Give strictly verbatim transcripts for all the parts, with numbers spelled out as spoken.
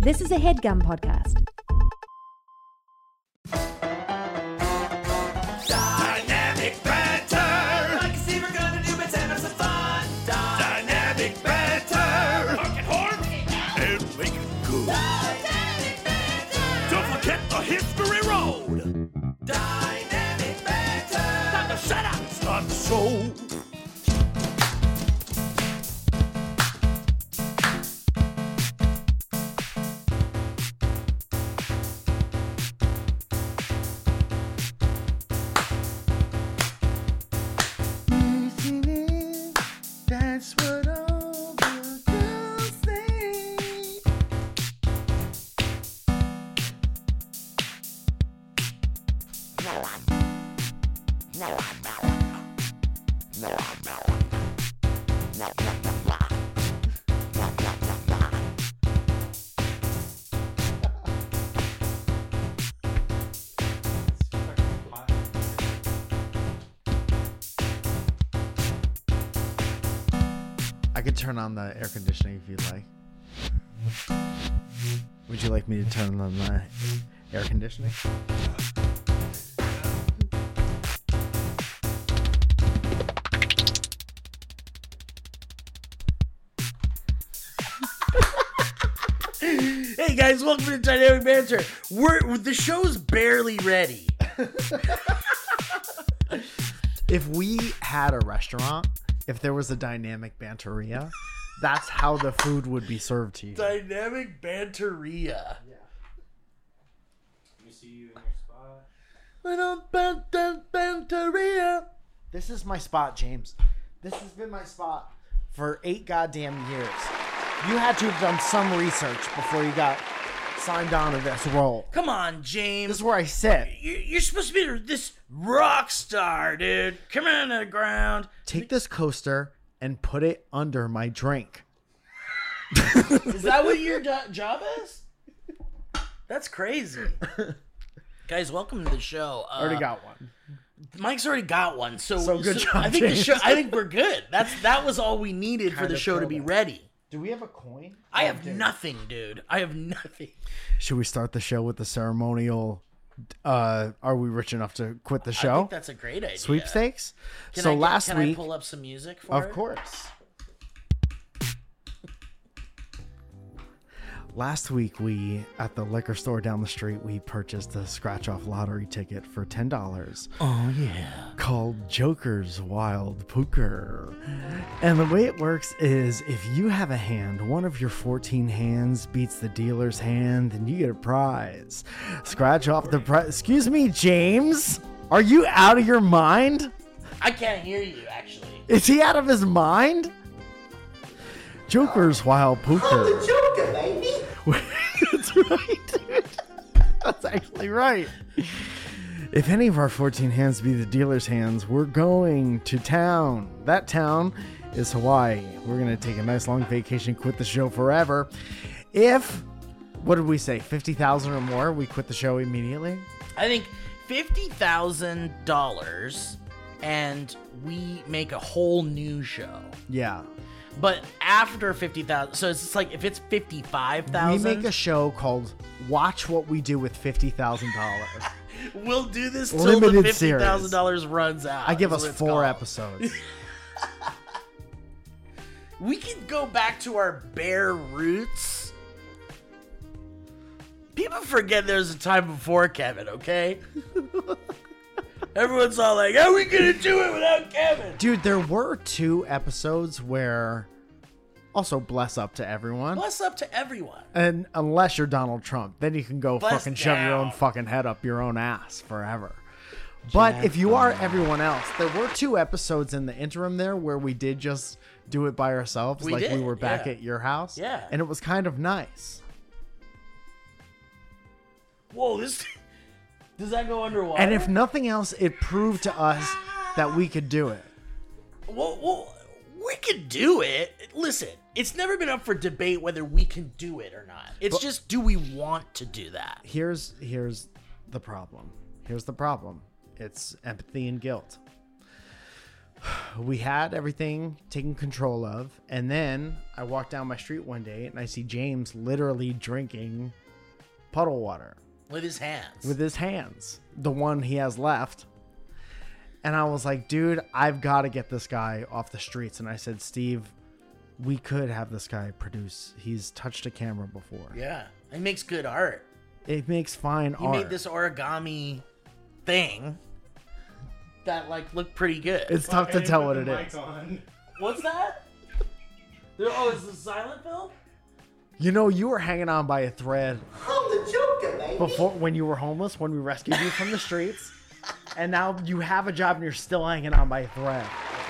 This is a HeadGum podcast. Dynamic banter. I can see we're gonna do it and have some fun. Dynamic banter. Honk it horn and make it good. Dynamic banter. Don't forget the history road. Dynamic banter. Time to shut up. Start the show. That's what all the girls say. I could turn on the air conditioning if you'd like. Would you like me to turn on the air conditioning? Hey guys, welcome to Dynamic Banter. We're the show's barely ready. If we had a restaurant, if there was a Dynamic Banteria, that's how the food would be served to you. Dynamic Banteria. Let me see you in your spot. Little ban- ban- Banteria. This is my spot, James. This has been my spot for eight goddamn years. You had to have done some research before you got signed on to this role. Come on, James. This is where I sit. You- You're supposed to be this rock star, dude. Come in the ground. Take this coaster and put it under my drink. Is that what your do- job is? That's crazy. Guys, welcome to the show. Uh, Already got one. Mike's already got one, so, So good job, I think the James. show. I think we're good. That's that was all we needed for Kind the of show to be throwback. ready. Do we have a coin? I Oh, have dude. nothing, dude. I have nothing. Should we start the show with the ceremonial? Uh, are we rich enough to quit the I show? think that's a great idea. Sweepstakes. Can so I get, last can week, I pull up some music for of it? course. Last week, we at the liquor store down the street, we purchased a scratch-off lottery ticket for ten dollars. Oh yeah. Called Joker's Wild Poker. And the way it works is if you have a hand, one of your fourteen hands beats the dealer's hand, then you get a prize. Scratch off the prize. Excuse me, James? Are you out of your mind? I can't hear you actually. Is he out of his mind? Joker's Wild Poker. Joker, baby. That's right, dude. That's actually right. If any of our fourteen hands be the dealer's hands, we're going to town. That town is Hawaii. We're going to take a nice long vacation, quit the show forever. If, what did we say, fifty thousand or more, we quit the show immediately? I think fifty thousand dollars, and we make a whole new show. Yeah. But after fifty thousand, so it's just like if it's fifty-five thousand, We make a show called Watch What We Do with fifty thousand dollars. we'll do this till the Limited fifty thousand series. dollars runs out. I give is us what it's four called. episodes. We can go back to our bare roots. People forget there's a time before Kevin, okay? Everyone's all like, how are we gonna do it without Kevin? Dude, there were two episodes where, also bless up to everyone. Bless up to everyone. And unless you're Donald Trump, then you can go Bless fucking shove your own down. fucking head up your own ass forever. But if you are everyone else, there were two episodes in the interim there where we did just do it by ourselves, We like we did, were back yeah. at your house. Yeah. And it was kind of nice. Whoa, this does that go underwater? And if nothing else, it proved to us that we could do it. well, well, we could do it. Listen, it's never been up for debate whether we can do it or not. It's But- just, do we want to do that? Here's here's the problem. Here's the problem. It's empathy and guilt. we had everything taken control of, and then I walked down my street one day and I see James literally drinking puddle water With his hands. with his hands, the one he has left. And I was like, dude, I've got to get this guy off the streets. And I said, Steve, we could have this guy produce. He's touched a camera before. Yeah. He makes good art. It makes fine He art. made this origami thing that like looked pretty good. It's tough to tell what it is. What's that? There, oh, is this silent film? You know, you were hanging on by a thread I'm the Joker, baby. before when you were homeless, when we rescued you from the streets. And now you have a job and you're still hanging on by a thread.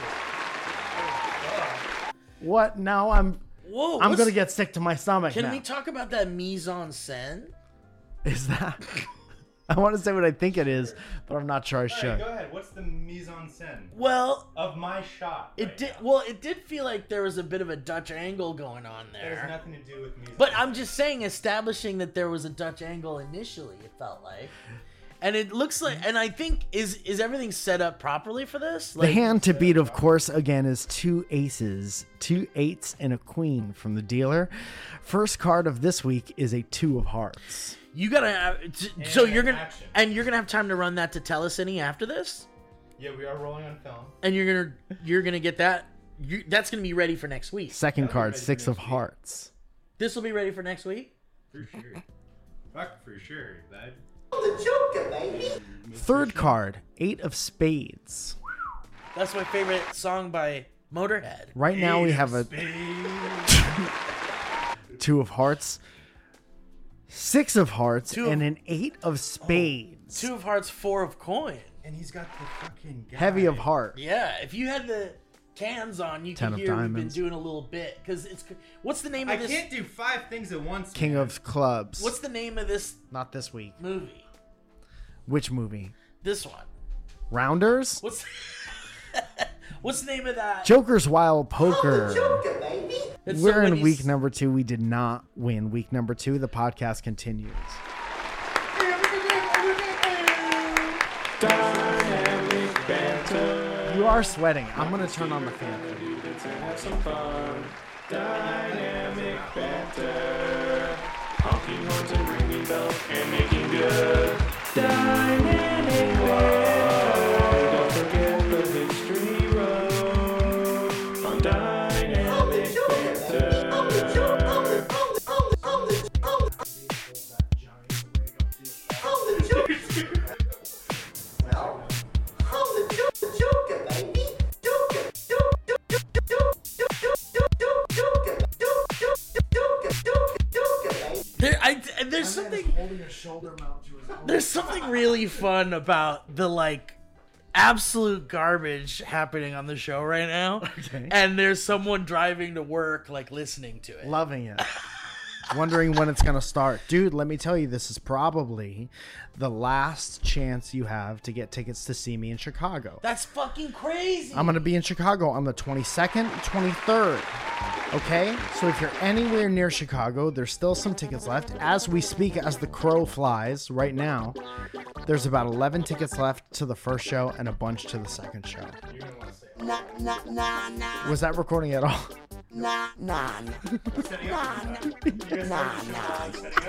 What? Now I'm Whoa. I'm what's- gonna get sick to my stomach Can now. we talk about that mise en scène? Is that? I want to say what I think it is, but I'm not sure I All should. right, go ahead. What's the mise en scène Well, of my shot? it right did. now? Well, it did feel like there was a bit of a Dutch angle going on That has there. nothing to do with mise. But I'm just saying, establishing that there was a Dutch angle initially, it felt like, and it looks like, and I think is is everything set up properly for this? The Like, hand to beat, of course, again is two aces, two eights, and a queen from the dealer. First card of this week is a two of hearts. you gotta have, t- so you're gonna action. and you're gonna have time to run that to Telecine after this, Yeah, we are rolling on film. and you're gonna you're gonna get that. You, that's gonna be ready for next week. Second That'll be card, ready for six of next week. hearts. This will be ready for next week. For sure. Fuck, for sure, bud. I'm the Joker, baby. Third card, eight of spades. That's my favorite song by Motorhead. Right now we have a two of hearts, six of hearts, Two of- and an eight of spades. Two of hearts, four of coin. And he's got the fucking guy. Heavy of heart. Yeah, if you had the cans on, you Ten can of hear we've been diamonds. doing a little bit because it's. What's the name I of this? can't do five things at once. King man. of clubs. What's the name of this Not this week. movie? Which movie? This one. Rounders? What's What's the name of that? Joker's Wild I'm the Poker. Joker, baby. It's We're somebody's- in week number two. We did not win week number two. The podcast continues. You are sweating. I'm going to turn on the fan. Have some fun. Dynamic banter. Honking horns and ringing bells and making good. Dynamic banter. Don't forget the history road. On Dynamic banter. I'm the Joker. I'm the I'm the I'm the I'm the Joker. Well, I'm the Jo- Joker, baby. Joker. Joker. Joker. Joker. Joker. Joker, baby. There, I, there's something. Holding a shoulder mount to his own. There's something really fun about the like absolute garbage happening on the show right now, Okay. and there's someone driving to work like listening to it. Loving it. Wondering when it's going to start. Dude, let me tell you, this is probably the last chance you have to get tickets to see me in Chicago. That's fucking crazy. I'm going to be in Chicago on the twenty-second, twenty-third. Okay? So if you're anywhere near Chicago, there's still some tickets left. As we speak, as the crow flies right now, there's about eleven tickets left to the first show and a bunch to the second show. Nah, nah, nah, nah, Was that recording at all? nah, nah, Setting up for this. You guys nah, started nah, setting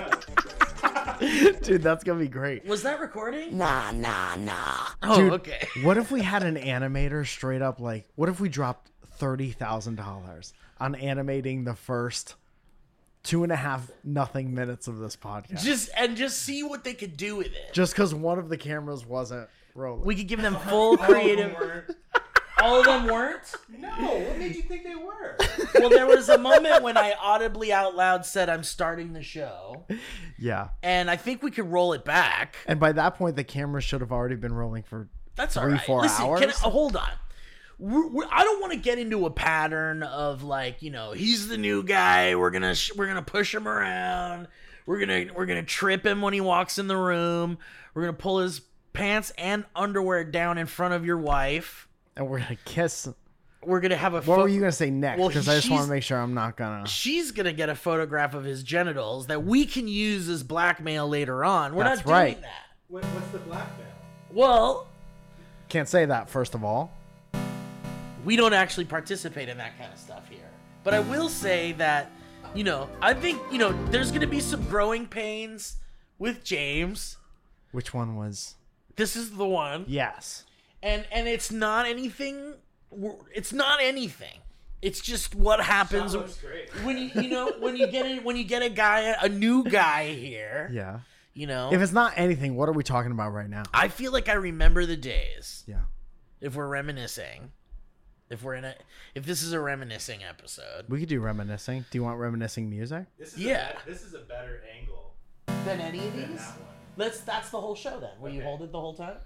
up. Dude, that's going to be great. Was that recording? nah, nah, nah. Oh, Dude, okay. What if we had an animator straight up like, what if we dropped thirty thousand dollars on animating the first two and a half nothing minutes of this podcast? Just and just see what they could do with it. Just because one of the cameras wasn't rolling. We could give them full creative. All of them weren't. No, what made you think they were? Well, there was a moment when I audibly out loud said, "I'm starting the show," yeah. and I think we could roll it back. And by that point, the camera should have already been rolling for That's all three, right. four Listen, hours. Can I, hold on. We're, we're, I don't want to get into a pattern of like, you know, he's the new guy. We're gonna sh- we're gonna push him around. We're gonna we're gonna trip him when he walks in the room. We're gonna pull his pants and underwear down in front of your wife. and we're going to kiss. We're gonna have a. What pho- were you going to say next? Well, Because I just want she's- to make sure I'm not going to. She's gonna get a photograph of his genitals that we can use as blackmail later on. We're That's not doing right. that. What, what's the blackmail? Well, Can't say that, first of all. We don't actually participate in that kind of stuff here. But I will say that, you know, I think, you know, there's going to be some growing pains with James. Which one was? This is the one. Yes. And and it's not anything. It's not anything. It's just what happens Shot looks great. when you you know when you get it when you get a guy a new guy here. Yeah. You know. If it's not anything, what are we talking about right now? I feel like I remember the days. Yeah. If we're reminiscing, if we're in a if this is a reminiscing episode. We could do reminiscing. Do you want reminiscing music? This is Yeah. A bet- this is a better angle Than any of than these. that one. Let's. That's the whole show then. Will you Okay. hold it the whole time?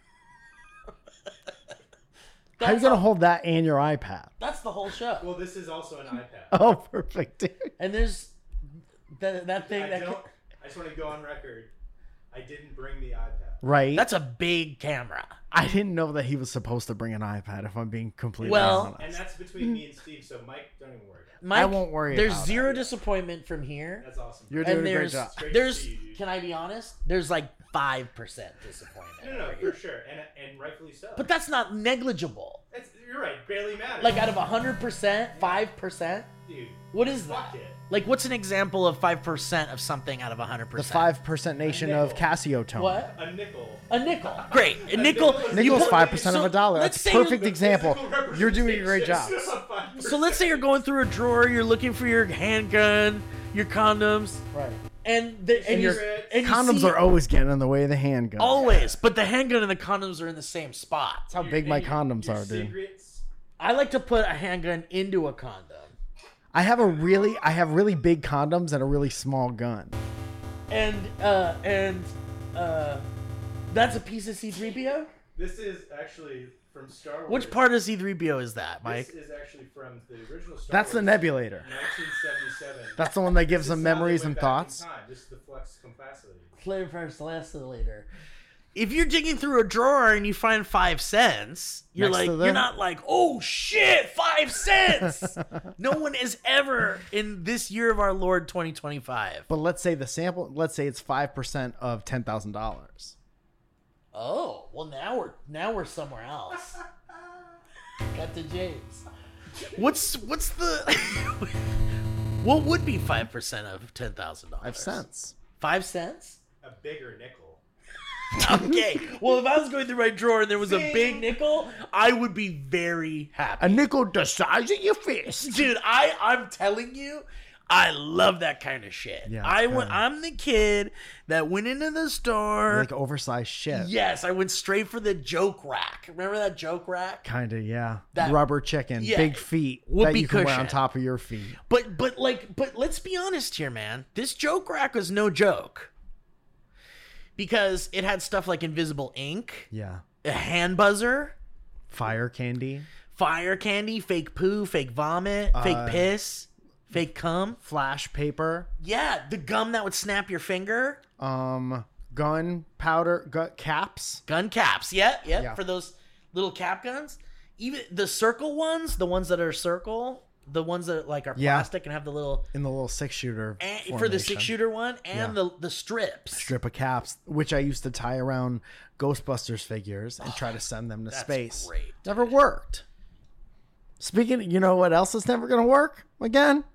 How are you That's gonna all- hold that and your iPad? That's the whole show. Well, this is also an iPad. Oh, perfect, dude. And there's that that thing I that don't. ca- I just want to go on record. I didn't bring the iPad. Right. that's a big camera. I didn't know that he was supposed to bring an iPad. If I'm being completely Well- honest. And that's between me and Steve. So Mike, don't even worry. About it. Mike, I won't worry There's about zero it. disappointment from here. That's awesome. You're doing And a great there's job. Great to there's see you, dude. can I be honest? There's like five percent disappointment. No, no, no, for sure, and and rightfully so. But that's not negligible. That's, you're right. Barely matters. Like out of one hundred percent, five percent? dude. What is Fuck that? it. Like what's an example of five percent of something out of one hundred The percent? five percent nation of nickel. Casio tone. What? A nickel. A nickel. Great. A nickel. nickel is- you Nickel's put- five percent of so a dollar. let's That's a say you're- perfect example. Physical You're doing a great job. representation of five So let's say you're going through a drawer, you're looking for your handgun, your condoms, Right. and the, and, your you're, and you Condoms see- are always getting in the way of the handgun. always, but the handgun and the condoms are in the same spot. That's how big my condoms are, dude. Secrets. I like to put a handgun into a condom. I have a really, I have really big condoms and a really small gun. And uh and uh that's a piece of C three P O? This is actually from Star Wars. Which part of C three P O is that, Mike? This is actually from the original Star That's the Wars. nebulator. nineteen seventy-seven. That's the one that gives This them is how they memories went and back in thoughts. time. This is the flux capacitor. Flavor first, last later. If you're digging through a drawer and you find five cents, you're Next like, to the- you're not like, oh shit, five cents. No one is ever in this year of our Lord twenty twenty-five. But let's say the sample, let's say it's five percent of ten thousand dollars. Oh, well now we're now we're somewhere else. Got to James. What's what's the what would be five percent of ten thousand dollars? Five cents. Five cents? A bigger nickel. Okay. Well, if I was going through my drawer and there was a See? big nickel, I would be very happy. A nickel the size of your fist. Dude, I I'm telling you, I love that kind of shit. Yeah, it's I went. good. I'm the kid that went into the store. Like oversized shit. Yes, I went straight for the joke rack. Remember that joke rack? Kinda, yeah. That- Rubber chicken, Yeah. big feet that Whoopee you can wear on cushion. top of your feet. But but like but let's be honest here, man. This joke rack was no joke. Because it had stuff like invisible ink, Yeah. a hand buzzer, Fire candy, fire candy, fake poo, fake vomit, fake Uh, piss, fake cum. flash paper, Yeah, the gum that would snap your finger. um, gun powder, gu- caps. Gun caps. Yeah, yeah, Yeah. for those little cap guns. Even the circle ones, the ones that are circle, the ones that like are Yeah. plastic and have the little In the little six shooter. and, for the six shooter one and Yeah. the the strips. strip of caps, which I used to tie around Ghostbusters figures and try to send them to That's space. great. Never worked. Speaking, you know what else is never gonna work again?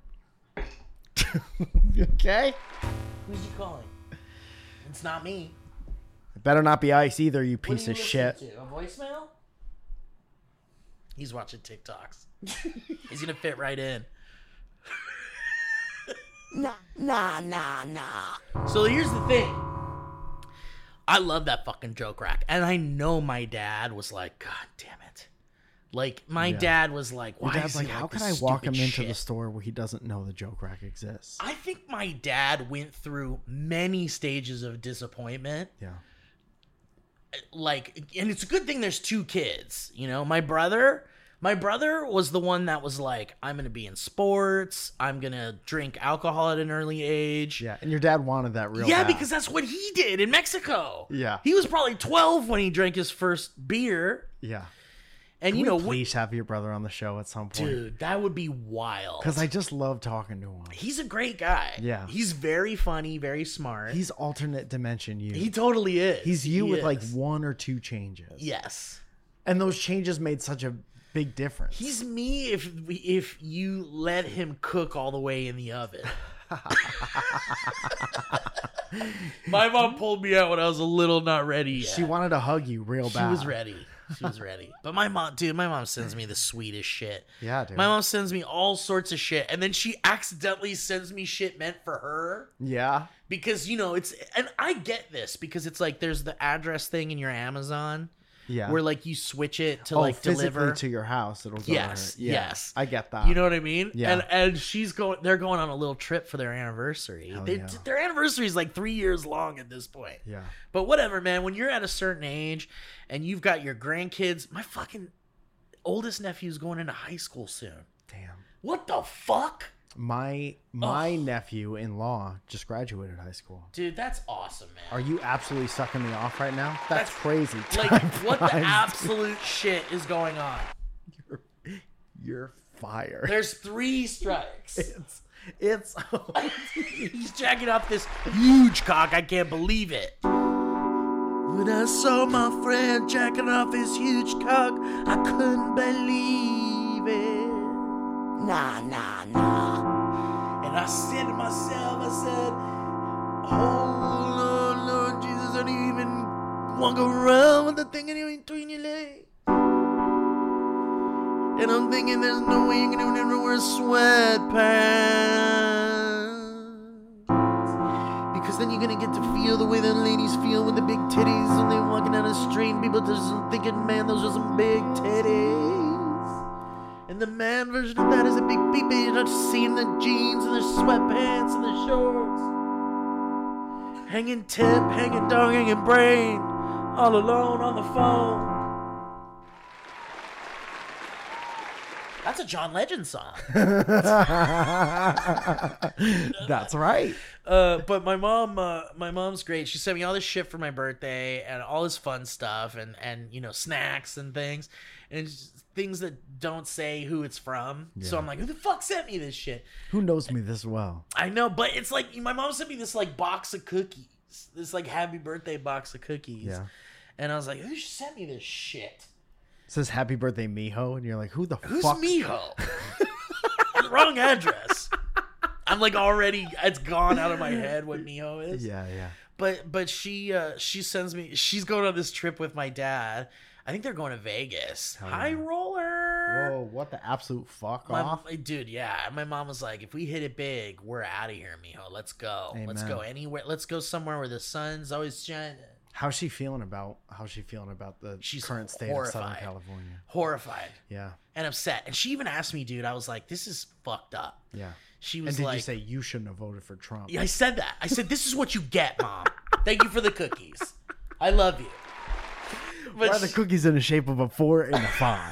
Okay, Who's you calling? It's not me. it better not be Ice either, you What are piece you of listening shit. to? A voicemail? He's watching TikToks. He's gonna fit right in. Nah, nah, nah, nah. So here's the thing. I love that fucking joke rack, and I know my dad was like, "God damn it!" Like my Yeah. dad was like, Your "Why dad's is like, he how like can this I walk him stupid into the shit?" store where he doesn't know the joke rack exists? I think my dad went through many stages of disappointment. Yeah. Like, and it's a good thing there's two kids. You know, my brother. My brother was the one that was like, I'm going to be in sports. I'm going to drink alcohol at an early age. Yeah, and your dad wanted that real Yeah, bad. because that's what he did in Mexico. Yeah. He was probably twelve when he drank his first beer. Yeah. And, Can you we know, what, please have your brother on the show at some point? dude, that would be wild. Because I just love talking to him. He's a great guy. Yeah. He's very funny, very smart. He's alternate dimension you. he totally is. He's you He with like is. one or two changes. Yes. And those changes made such a big difference. He's me if we, if you let him cook all the way in the oven. My mom pulled me out when I was a little not ready yet. She wanted to hug you real She bad. was ready. She was ready. But my mom, dude, my mom sends me the sweetest shit. Yeah, dude. My mom sends me all sorts of shit. And then she accidentally sends me shit meant for her. Yeah. Because, you know, it's, and I get this because it's like there's the address thing in your Amazon. Yeah. Where like you switch it to oh, like physically deliver to your house. It'll go. Yes, to her. Yeah, yes. I get that. You know what I mean? Yeah. And and she's going. They're going on a little trip for their anniversary. Hell They, yeah. Their anniversary is like three years long at this point. Yeah. But whatever, man. When you're at a certain age and you've got your grandkids, my fucking oldest nephew's going into high school soon. Damn. What the fuck, My my Ugh. nephew-in-law just graduated high school. dude? That's awesome, man. Are you absolutely sucking me off right now? That's, That's- crazy. like Time what the flies. absolute shit is going on? You're, you're fired. There's three strikes. It's it's He's jacking off this huge cock. I can't believe it. When I saw my friend jacking off his huge cock, I couldn't believe it. Nah, nah, nah. And I said to myself, I said, oh, Lord, Lord Jesus, I don't even want to go around with the thing in between your legs. And I'm thinking there's no way you're going to never wear sweatpants. Because then you're going to get to feel the way the ladies feel with the big titties when they're walking down the street and people just thinking, man, those are some big titties. And the man version of that is a big peepee. You're not seeing the jeans and the sweatpants and the shorts. Hanging tip, hanging dong, hanging brain. All alone on the phone. That's a John Legend song. That's right. Uh, but my mom, uh, my mom's great. She sent me all this shit for my birthday and all this fun stuff and, and you know, snacks and things. And it's just things that don't say who it's from. So Yeah. I'm like, who the fuck sent me this shit? Who knows me this well? I know, but it's like my mom sent me this like box of cookies, this like happy birthday box of cookies. Yeah. And I was like, who sent me this shit? It says happy birthday, Miho, and you're like, who the Who's fuck? Miho? Wrong address. I'm like already, it's gone out of my head what Miho is. Yeah, yeah. But but she uh, she sends me. She's going on this trip with my dad. I think they're going to Vegas. Hell High yeah. roller. Whoa, what the absolute fuck My, off? dude, yeah. My mom was like, if we hit it big, we're out of here, mijo. Let's go. Let's Amen. go anywhere. Let's go somewhere where the sun's always shining. How's she feeling about how's she feeling about the She's current state of Southern horrified. California? Horrified Yeah, and upset. And she even asked me, dude, I was like, this is fucked up. yeah. She And was did like, you say you shouldn't have voted for Trump? yeah, I said that. I said, this is what you get, Mom. Thank you for the cookies. I love you. Why But are the she- cookies in the shape of a four and a five?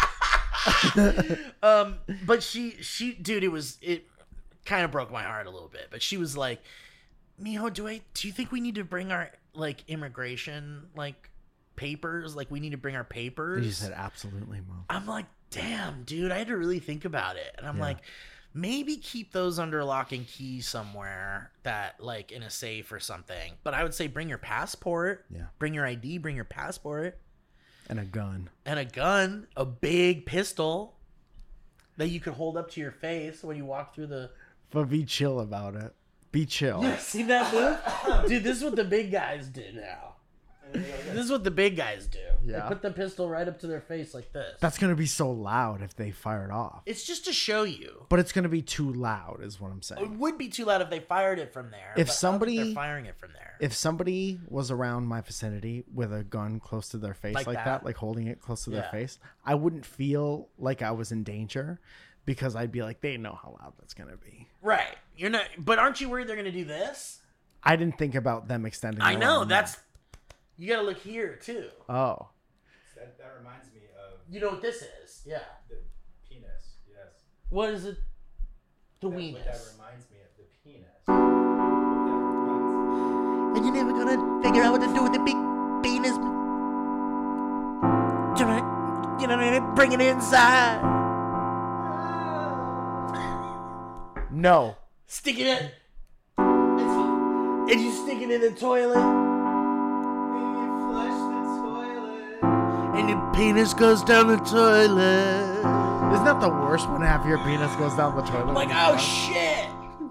um, but she, she, dude, it was, it kind of broke my heart a little bit. But she was like, Mijo, do I, do you think we need to bring our, like, immigration, like, papers? Like, we need to bring our papers? And you said absolutely, Mom. I'm like, damn, dude, I had to really think about it. And I'm Yeah. like, maybe keep those under lock and key somewhere that, like, in a safe or something. But I would say bring your passport. Yeah. Bring your I D, bring your passport. And a gun. And a gun, a big pistol that you could hold up to your face when you walk through the... But be chill about it. Be chill. You see that move? Dude, this is what the big guys do now. This is what the big guys do. Yeah. They put the pistol right up to their face like this. That's gonna be so loud if they fire it off. It's just to show you. But it's gonna be too loud, is what I'm It saying. would be too loud if they fired it from there. If but I don't think somebody- they're firing it from there. If somebody was around my vicinity with a gun close to their face Like like, that? that? like holding it close to Yeah. their face, I wouldn't feel like I was in danger because I'd be like, they know how loud that's gonna be. Right. You're not. But aren't you worried they're gonna do this? I didn't think about them extending. I their know. arm. That's. You gotta look here too. Oh, That, that reminds me of You know what this is? Yeah. the penis. Yes. What is it? The That, what that weenus. reminds me of the penis. What that reminds And you're never gonna figure out what to do with the big penis. You know, bring it inside. no. Stick it in. And you stick it in the toilet. me. Flush the toilet. And you penis goes down the toilet. Isn't that the worst when half your penis goes down the toilet? I'm like, oh shit.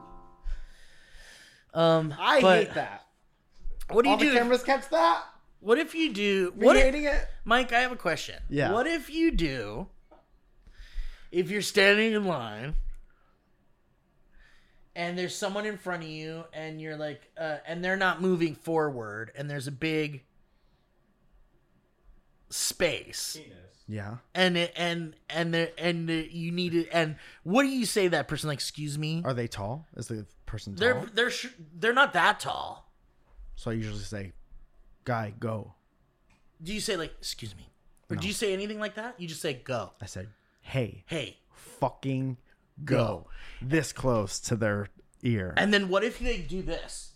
Um, I but hate that. What do you All do? the cameras catch that? What if you do? Me What if, hating it? Mike, I have a question. Yeah. What if you do? If you're standing in line, and there's someone in front of you, and you're like, uh, and they're not moving forward, and there's a big space, Yeah. and it, and and there and the, you need it, and what do you say to that person? Like, excuse me? Are they tall? Is the person tall? They're they're sh- they're not that tall. So I usually say, guy, go. Do you say like, excuse me, or No. do you say anything like that? You just say go. I said, hey, Hey. fucking go. This close to their ear. And then what if they do this?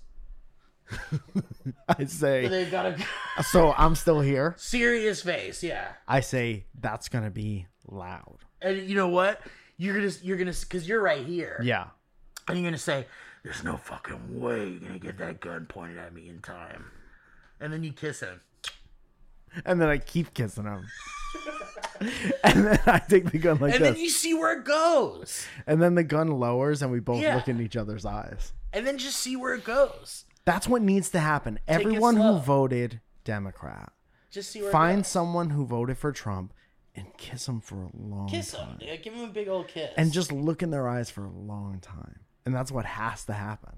I say, They've got a so I'm still here. serious face, yeah. I say, that's going to be loud. And you know what? You're gonna, you're gonna, because you're right here. Yeah. And you're gonna say, "There's no fucking way you're gonna get that gun pointed at me in time." And then you kiss him. And then I keep kissing him. And then I take the gun like And this. then you see where it goes. And then the gun lowers and we both Yeah. look in each other's eyes. And then just see where it goes. That's what needs to happen. it Everyone slow. who voted Democrat, Just see where find it goes. someone who voted for Trump and kiss them for a long Kiss him. time. Yeah, give him a big old kiss. And just look in their eyes for a long time. And that's what has to happen.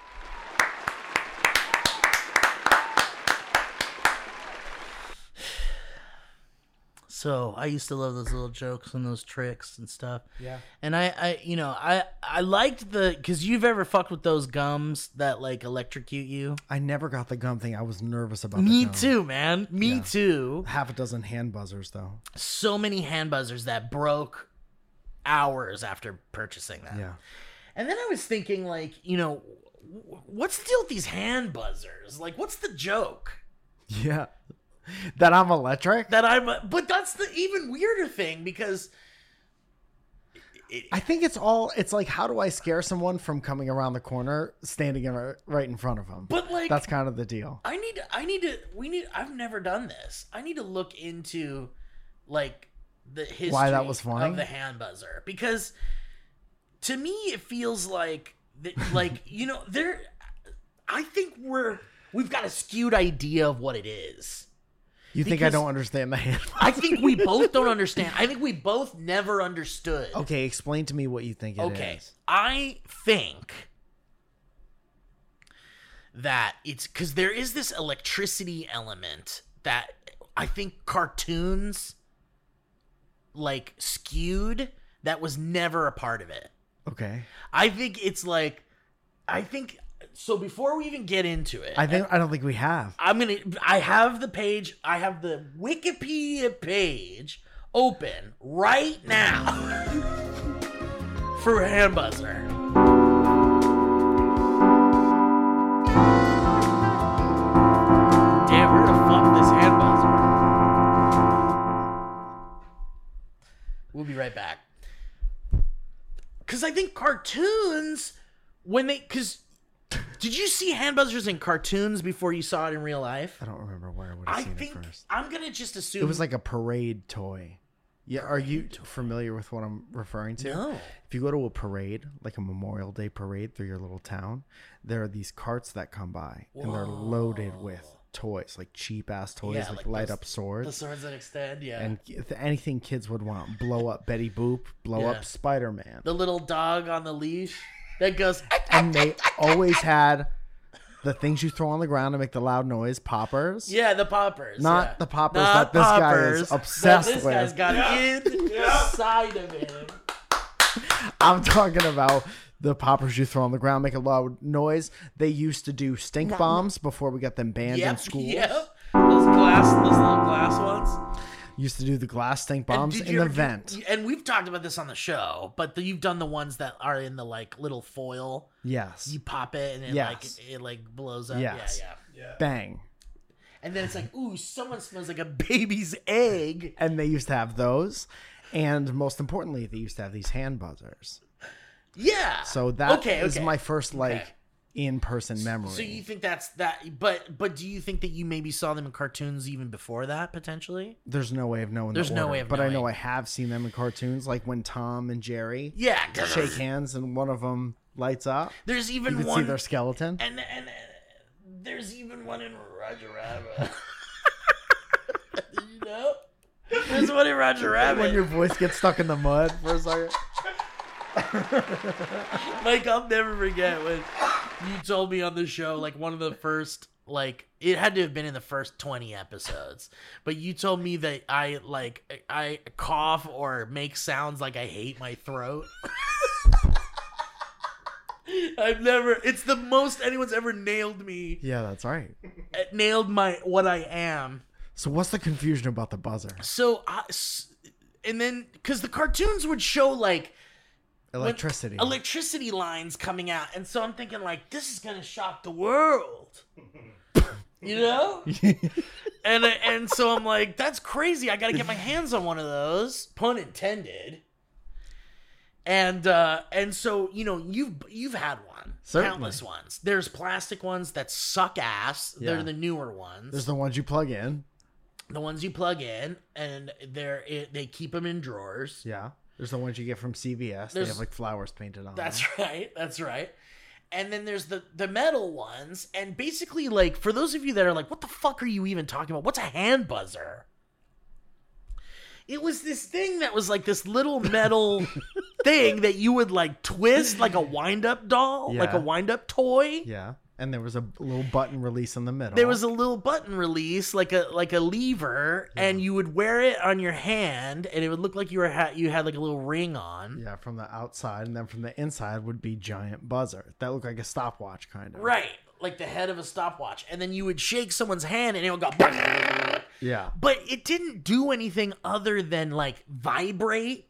So I used to love those little jokes and those tricks and stuff. Yeah. And I, I you know, I, I liked the, because you've ever fucked with those gums that like electrocute you. I never got the gum thing. I was nervous about Me the gum. too, man. Me Yeah. too. Half a dozen hand buzzers, though. So many hand buzzers that broke hours after purchasing them. Yeah. And then I was thinking, like, you know, w- what's the deal with these hand buzzers? Like, what's the joke? Yeah. That I'm electric? That I'm, a, but that's the even weirder thing because it, I think it's all, it's like, how do I scare someone from coming around the corner, standing in, right in front of them? but like, That's kind of the deal. I need, I need to, we need, I've never done this. I need to look into like the history Why that was funny? of the hand buzzer because to me it feels like, that, like, you know, there, I think we're, we've got a skewed idea of what it is. You think I Because- don't understand the hand I think we both don't understand. I think we both never understood. Okay, explain to me what you think it is. Okay. I think that it's because there is this electricity element that I think cartoons like skewed that was never a part of it. Okay. I think it's like, I think, so before we even get into it, I think I don't think we have. I'm gonna. I have the page. I have the Wikipedia page open right now for hand buzzer. Damn, we're gonna fuck this hand buzzer. We'll be right back. Cause I think cartoons, when they, cause. Did you see hand buzzers in cartoons before you saw it in real life? I don't remember where I would have I seen think it first. I'm gonna just assume It was like a parade toy. Yeah, are you familiar with what I'm referring to? No. If you go to a parade, like a Memorial Day parade through your little town, there are these carts that come by and they're loaded with toys, like cheap ass toys, Yeah, like, like light those- up swords. the swords that extend. Yeah, And if anything kids would want, blow up Betty Boop, blow Yeah. up Spider-Man. the little dog on the leash that goes. And they always had the things you throw on the ground to make the loud noise, poppers. Yeah, the poppers. Not yeah. the poppers Not that this guy poppers is that obsessed this guy's with. got inside of him. I'm talking about the poppers you throw on the ground, make a loud noise. They used to do stink bombs before we got them banned in Yep, schools. yep. Those glass, those little glass ones. Used to do the glass stink And bombs did in you the ever do- vent. And we've talked about this on the show, but the, you've done the ones that are in the like little foil. Yes. You pop it and it Yes. like it like blows up. Yes. Yeah, yeah. Bang. And then it's like, ooh, someone smells like a baby's egg. And they used to have those. And most importantly, they used to have these hand buzzers. Yeah. So that is Okay, okay. my first like Okay. in-person memory. So you think that's that? But but do you think that you maybe saw them in cartoons even before that potentially? There's no way of knowing. There's the no order, way of but I know knowing. I have seen them in cartoons, like when Tom and Jerry Yeah. shake hands and one of them lights up. There's even You can one. see their skeleton. And and uh, there's even one in Roger Rabbit. You know, there's one in Roger Rabbit. When your voice gets stuck in the mud for a second. Like, I'll never forget when you told me on the show, like, one of the first, like, it had to have been in the first twenty episodes, but you told me that I, like, I cough or make sounds like I hate my throat. I've never, it's the most anyone's ever nailed me, Yeah, that's right. nailed my, what I am. So what's the confusion about the buzzer? So, I, s- and then, because the cartoons would show, like, when- Electricity. electricity lines coming out, and so I'm thinking, like, this is gonna shock the world, you know. and and so I'm like, that's crazy. I gotta get my hands on one of those, pun intended. And uh, and so you know, you've you've had one, Certainly. countless ones. There's plastic ones that suck ass. Yeah. They're the newer ones. There's the ones you plug in. the ones you plug in, and they're it, they keep them in drawers. Yeah. There's the ones you get from C V S. They There's- have like flowers painted on That's them. right. That's right. And then there's the the metal ones, and basically, like, for those of you that are like, what the fuck are you even talking about? What's a hand buzzer? It was this thing that was like this little metal thing that you would like twist like a wind-up doll, like a Yeah. wind-up toy. Yeah. And there was a little button release in the middle. There was a little button release, like a like a lever, and you would wear it on your hand, and it would look like you were ha- you had like a little ring on. Yeah, from the outside, and then from the inside would be giant buzzer. That looked like a stopwatch, kind of. Right, like the head of a stopwatch, and then you would shake someone's hand, and it would go. Yeah. But it didn't do anything other than like vibrate.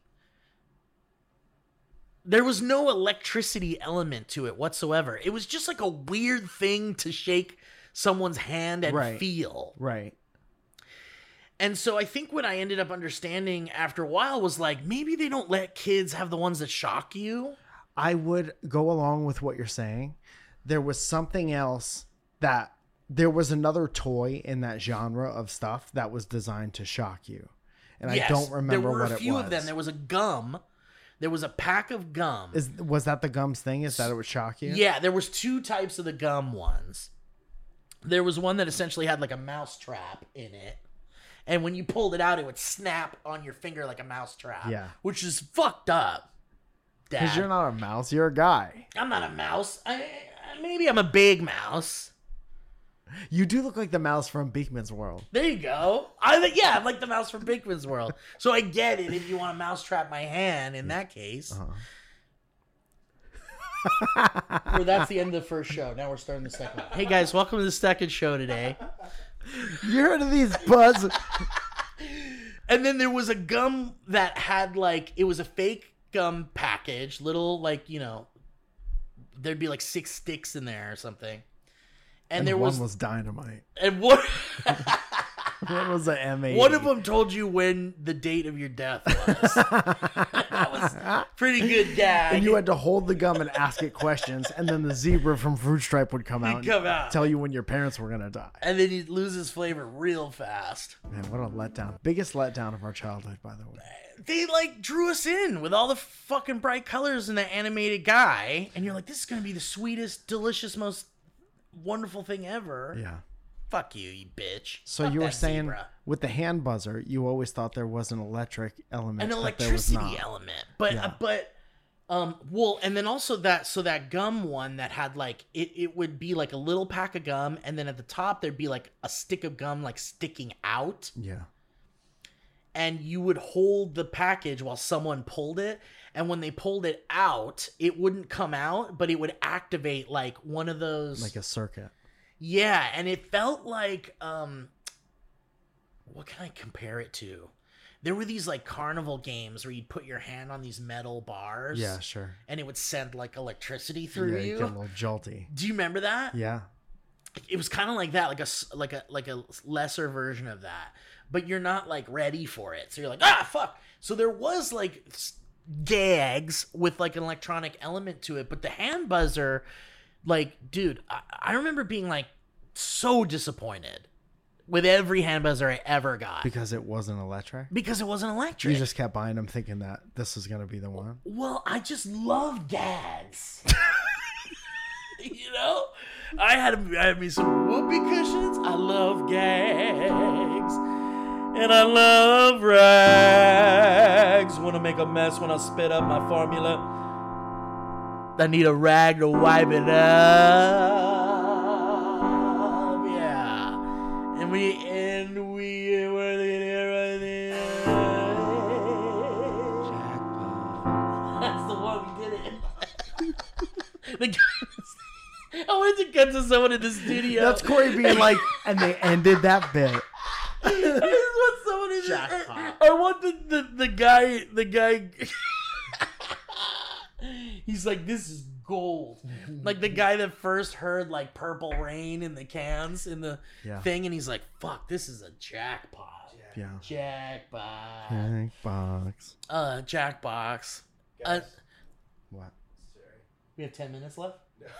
There was no electricity element to it whatsoever. It was just like a weird thing to shake someone's hand and Right. feel. Right. And so I think what I ended up understanding after a while was like, maybe they don't let kids have the ones that shock you. I would go along with what you're saying. There was something else that there was another toy in that genre of stuff that was designed to shock you. And Yes, I don't remember there were what a few it was. of them. There was a gum. There was a pack of gum. Is was that the gums thing? Is that it would shock you? Yeah, there was two types of the gum ones. There was one that essentially had like a mouse trap in it. And when you pulled it out, it would snap on your finger like a mouse trap. Yeah. Which is fucked up. Dad. Because you're not a mouse, you're a guy. I'm not a mouse. I, I- maybe I'm a big mouse. You do look like the mouse from Beekman's World. There you go. I think yeah, I'm like the mouse from Bigman's World. So I get it if you want to mouse trap my hand in that case. Uh-huh. Or that's the end of the first show. Now we're starting the second one. Hey guys, welcome to the second show today. You heard of these buzz? And then there was a gum that had like it was a fake gum package, little like, you know, there'd be like six sticks in there or something. And, And there one was, was dynamite. and what One was an M eighty. one of them told you when the date of your death was. That was pretty good, Dad. And you had to hold the gum and ask it questions, and then the zebra from Fruit Stripe would come out, He'd come and out. tell you when your parents were gonna die. And then he'd lose his flavor real fast. Man, what a letdown! Biggest letdown of our childhood, by the way. They like drew us in with all the fucking bright colors and the animated guy, and you're like, this is gonna be the sweetest, delicious, most wonderful thing ever. Yeah. Fuck you, you bitch. So Fuck you were that saying zebra. with the hand buzzer, you always thought there was an electric element, an but there was electricity not. element, but Yeah. uh, but um well, and then also that so that gum one that had like it it would be like a little pack of gum, and then at the top there'd be like a stick of gum like sticking out, Yeah. and you would hold the package while someone pulled it, and when they pulled it out, it wouldn't come out, but it would activate like one of those Like a circuit. yeah, and it felt like um what can I compare it to? There were these like carnival games where you'd put your hand on these metal bars. Yeah, sure. And it would send like electricity through Yeah, you you. get a little jolty. Do you remember that? Yeah. It was kind of like that, like a s- like a like a lesser version of that. But you're not like ready for it. So you're like, "Ah, fuck." So there was like s- gags with like an electronic element to it, but the hand buzzer like, dude, I, I remember being like so disappointed with every hand buzzer I ever got Because it wasn't electric? because it wasn't electric. You just kept buying them thinking that this is going to be the one? Well, I just love gags. You know? I had I had me some whoopee cushions. I love gags. And I love rags. Want to make a mess when I spit up my formula. I need a rag to wipe it up. Yeah. And we and we were right there. That's the one we did it. The guy was, I wanted to cut to someone in the studio. That's Corey being like, and they ended that bit. I just want someone in Jackpot. I, I want the, the, the guy, the guy. He's like, this is gold. Like the guy that first heard like Purple Rain in the cans in the Yeah. thing, and he's like, fuck, this is a jackpot. Yeah. Jackpot. Jackbox. Uh, Jackbox. Uh, What? we have ten minutes left.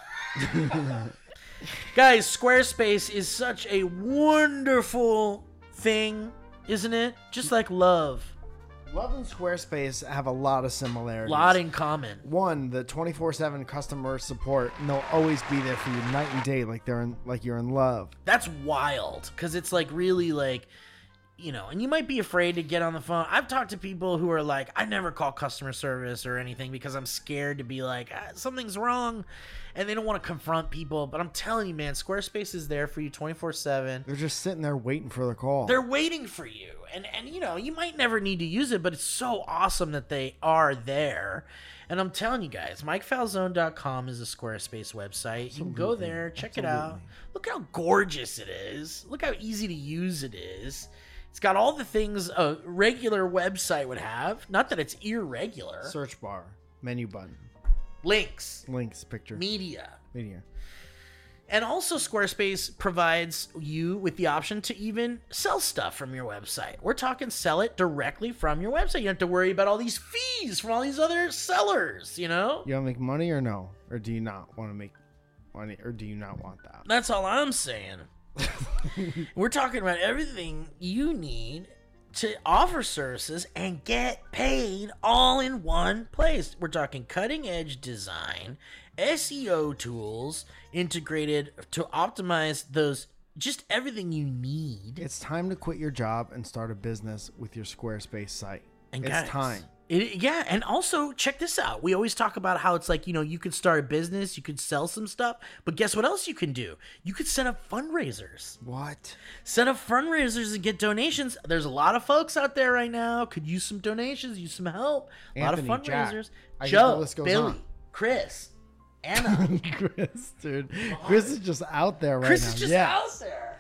Guys, Squarespace is such a wonderful thing, isn't it? Just like love. Love and Squarespace have a lot of similarities. Lot in common. One, the twenty-four seven customer support, and they'll always be there for you night and day, like they're in, like you're in love. That's wild, because it's like really like, you know, and you might be afraid to get on the phone. I've talked to people who are like, I never call customer service or anything because I'm scared to be like, ah, something's wrong, and they don't want to confront people. But I'm telling you, man, Squarespace is there for you twenty-four seven. They're just sitting there waiting for the call. They're waiting for you. And, and you know, you might never need to use it, but it's so awesome that they are there. And I'm telling you guys, Mike Falzone dot com is a Squarespace website. You can go there, check it out. Look how gorgeous it is. Look how easy to use it is. It's got all the things a regular website would have. Not that it's irregular. Search bar, menu button, Links, links, picture, media. media. And also Squarespace provides you with the option to even sell stuff from your website. We're talking sell it directly from your website. You don't have to worry about all these fees from all these other sellers, you know? You want to make money or no? Or do you not want to make money? Or do you not want that? That's all I'm saying. We're talking about everything you need to offer services and get paid all in one place. We're talking cutting edge design, S E O tools integrated to optimize those, just everything you need. It's time to quit your job and start a business with your Squarespace site. And it's guys, time. It, yeah, and also check this out. We always talk about how it's like, you know, you could start a business, you could sell some stuff, but guess what else you can do? You could set up fundraisers. What? Set up fundraisers and get donations. There's a lot of folks out there right now could use some donations, use some help. A Anthony, lot of Jack. fundraisers. I think the Joe, list goes Billy, on. Chris, Anna. Chris, dude. Chris is just out there right Chris now. is just yeah. out there.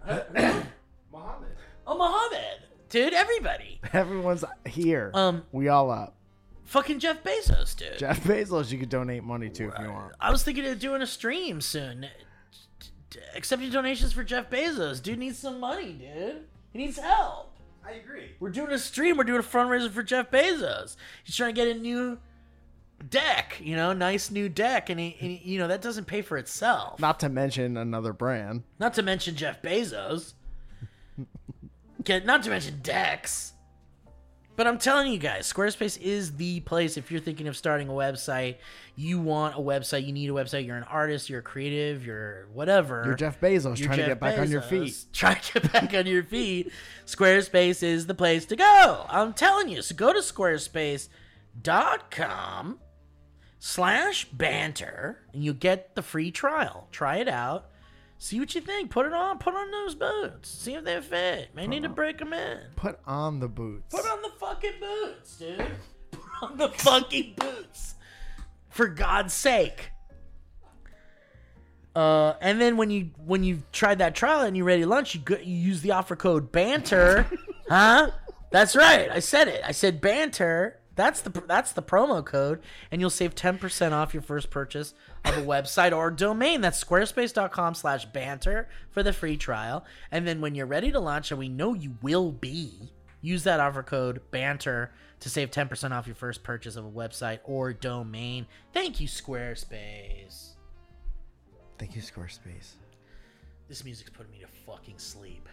Mohammed. Oh, Mohammed. Dude, everybody. Everyone's here. Um, we all up. Fucking Jeff Bezos, dude. Jeff Bezos, you could donate money to if you want. I was thinking of doing a stream soon. Accepting donations for Jeff Bezos. Dude needs some money, dude. He needs help. I agree. We're doing a stream. We're doing a fundraiser for Jeff Bezos. He's trying to get a new deck, you know, nice new deck. And, he, and he, you know, that doesn't pay for itself. Not to mention another brand. Not to mention Jeff Bezos. Get, not to mention decks. But I'm telling you guys, Squarespace is the place if you're thinking of starting a website, you want a website, you need a website, you're an artist, you're a creative, you're whatever. You're Jeff Bezos You're trying Jeff to get back on your Bezos, feet. Try to get back on your feet. Squarespace is the place to go. I'm telling you. So go to squarespace.com slash banter and you'll get the free trial. Try it out. See what you think. Put it on. Put on those boots. See if they fit. May need to break them in. Put on the boots. Put on the fucking boots, dude. Put on the fucking boots. For God's sake. Uh, and then when you when you've tried that trial and you're ready to lunch, you go, you use the offer code BANTER. Huh? That's right. I said it. I said BANTER. That's the that's the promo code, and you'll save ten percent off your first purchase of a website or domain. That's squarespace.com slash banter for the free trial. And then when you're ready to launch, and we know you will be, use that offer code BANTER to save ten percent off your first purchase of a website or domain. Thank you, Squarespace. Thank you, Squarespace. This music's putting me to fucking sleep.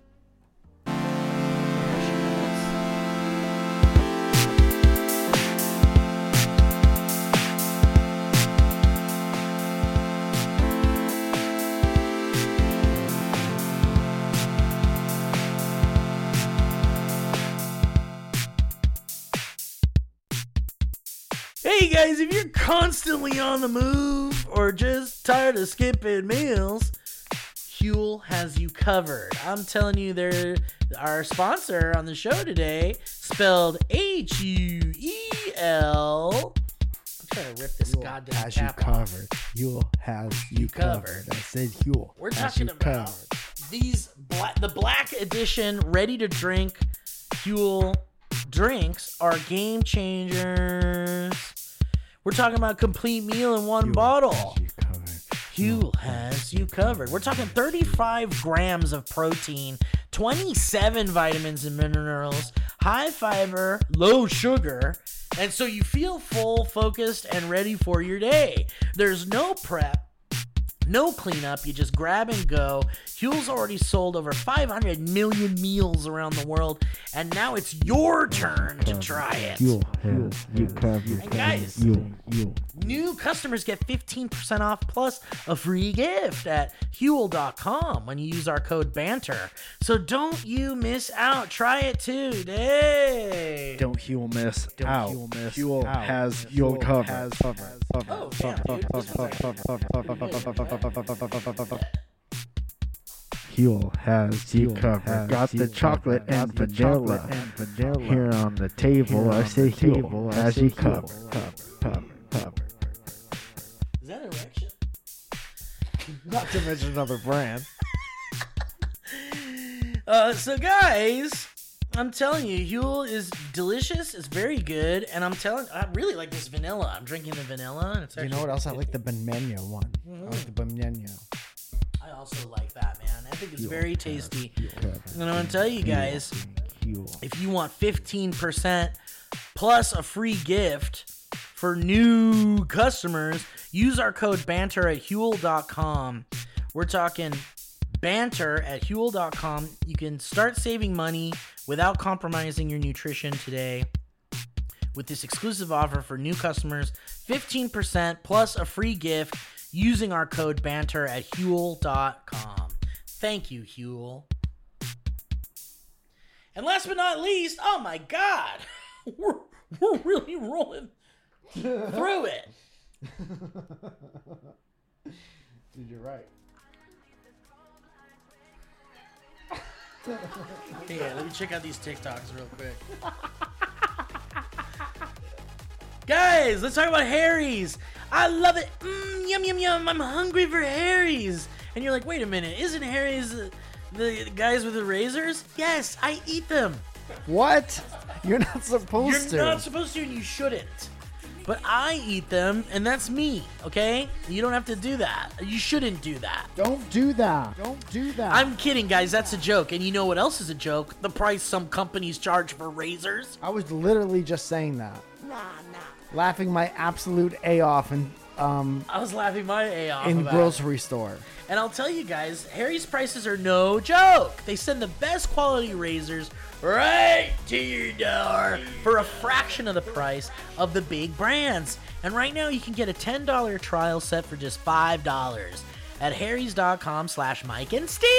Hey guys, if you're constantly on the move or just tired of skipping meals, Huel has you covered. I'm telling you, they're our sponsor on the show today, spelled H U E L. I'm trying to rip this Huel goddamn has you cap off. covered. Huel has you covered. covered. I said Huel. We're has talking you about covered. these black, the Black Edition ready to drink Huel drinks are game changers. We're talking about a complete meal in one Huel bottle. has you covered. Huel has you covered. We're talking thirty-five grams of protein, twenty-seven vitamins and minerals, high fiber, low sugar, and so you feel full, focused, and ready for your day. There's no prep, no cleanup. You just grab and go. Huel's already sold over five hundred million meals around the world, and now it's your turn to try it. Huel has you covered. And guys, Huel, Huel. new customers get fifteen percent off plus a free gift at Huel dot com when you use our code BANTER. So don't you miss out. Try it today. Don't Huel miss Don't out. Huel miss Huel out. has Huel you covered. has Covered. Oh, damn, dude. Huel has you covered. Got the chocolate and vanilla here on the table. I say Huel has you covered. Is that erection? Not to mention another brand. Uh, so guys, I'm telling you, Huel is delicious. It's very good, and I'm telling, I really like this vanilla. I'm drinking the vanilla. And it's You know what else? I like the banana one. I like the banana. I also like that, man. I think it's very tasty. And I'm gonna tell you guys, if you want fifteen percent plus a free gift for new customers, use our code BANTER at Huel dot com. We're talking BANTER at Huel dot com. You can start saving money without compromising your nutrition today with this exclusive offer for new customers, fifteen percent plus a free gift using our code BANTER at Huel dot com. Thank you, Huel. And last but not least, oh my God, we're, we're really rolling through it. Dude, you're right. Yeah, let me check out these TikToks real quick. Guys, let's talk about Harry's. I love it. Mm, yum, yum, yum. I'm hungry for Harry's. And you're like, wait a minute. Isn't Harry's uh, the guys with the razors? Yes, I eat them. What? You're not supposed You're to. not supposed to, and you shouldn't. But I eat them, and that's me, okay? You don't have to do that. You shouldn't do that. Don't do that. Don't do that. I'm kidding, guys. That's a joke. And you know what else is a joke? The price some companies charge for razors. I was literally just saying that. Nah, nah. Laughing my absolute A off in, um, I was laughing my A off in about grocery store. And I'll tell you guys, Harry's prices are no joke. They send the best quality razors right to your door for a fraction of the price of the big brands. And right now you can get a ten dollars trial set for just five dollars at harrys.com slash Mike and Steve.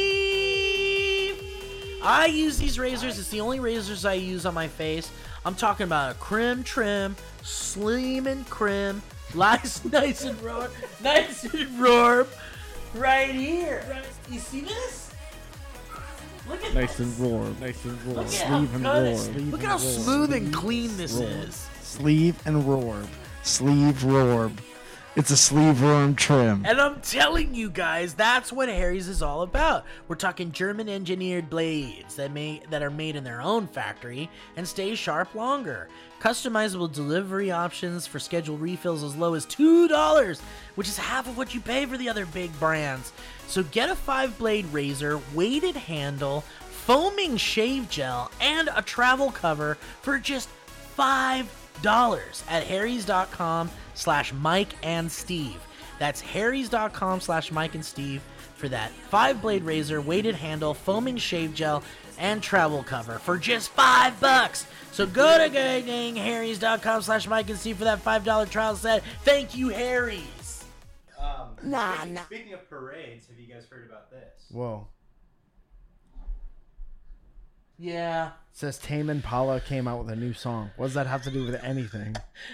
I use these razors. It's the only razors I use on my face. I'm talking about a crim trim, slim and crim, nice, nice and roar, nice and roar, right here. You see this? Look at Nice this. and warm. Nice and warm. Look at Sleeve how and good roar. it is. Sleeve Look at and how roar. smooth and clean this roar. is. Sleeve and roar. Sleeve roar. It's a sleeve worm trim. And I'm telling you guys, that's what Harry's is all about. We're talking German-engineered blades that may that are made in their own factory and stay sharp longer. Customizable delivery options for scheduled refills as low as two dollars, which is half of what you pay for the other big brands. So get a five-blade razor, weighted handle, foaming shave gel, and a travel cover for just five dollars at harrys.com slash Mike and Steve. That's harrys.com slash Mike and Steve for that five-blade razor, weighted handle, foaming shave gel, and travel cover for just five bucks. So go to dang harrys.com slash Mike and Steve for that five dollar trial set. Thank you, Harry's. Um, Nah, speaking, nah. speaking of parades, have you guys heard about this? Whoa. Yeah. It says Tame Impala came out with a new song. What does that have to do with anything?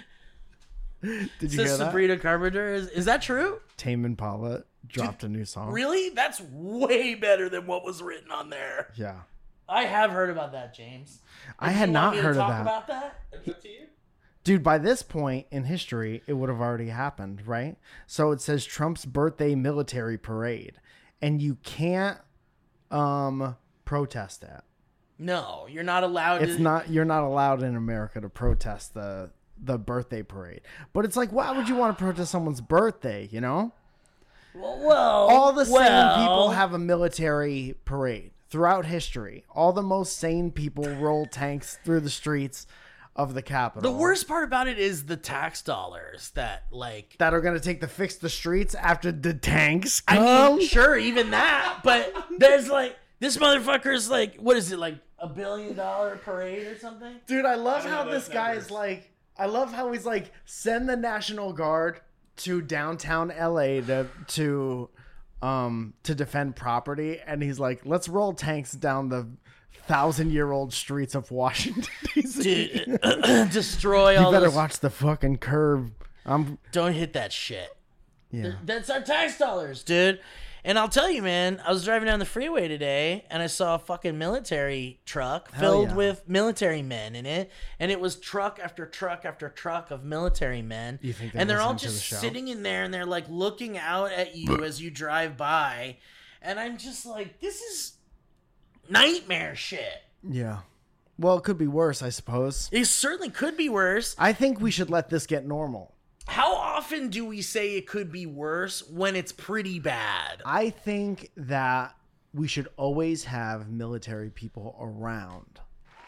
Did you hear Says that? Sabrina Carpenter. Is, is that true? Tame Impala dropped a new song. Really? That's way better than what was written on there. Yeah. I have heard about that, James. I Do had you not want me to heard of talk that. about that? It's up to you. Dude, by this point in history, it would have already happened, right? So it says Trump's birthday military parade, and you can't um protest that. No, you're not allowed It's to. not you're not allowed in America to protest the the birthday parade. But it's like, why would you want to protest someone's birthday, you know? Well, All the sane well, people have a military parade throughout history. All the most sane people roll tanks through the streets of the Capitol. The worst part about it is the tax dollars that, like, that are going to take to fix the streets after the tanks I come. mean, sure, even that, but there's like, this motherfucker's like, what is it, like a billion dollar parade or something? Dude, I love I don't how know this those guy numbers. is like, I love how he's like, send the National Guard to downtown L A to, to, um, to defend property. And he's like, let's roll tanks down the thousand year old streets of Washington, D C Dude, destroy You all better this. watch the fucking curve. I'm, Don't hit that shit. yeah. That's our tax dollars, dude. And I'll tell you, man, I was driving down the freeway today and I saw a fucking military truck Hell filled yeah. with military men in it. And it was truck after truck after truck of military men. You think they and they're all listen to the just show? sitting in there and they're like looking out at you as you drive by. And I'm just like, this is nightmare shit. Yeah. Well, it could be worse, I suppose. It certainly could be worse. I think we should let this get normal. How often do we say it could be worse when it's pretty bad? I think that we should always have military people around.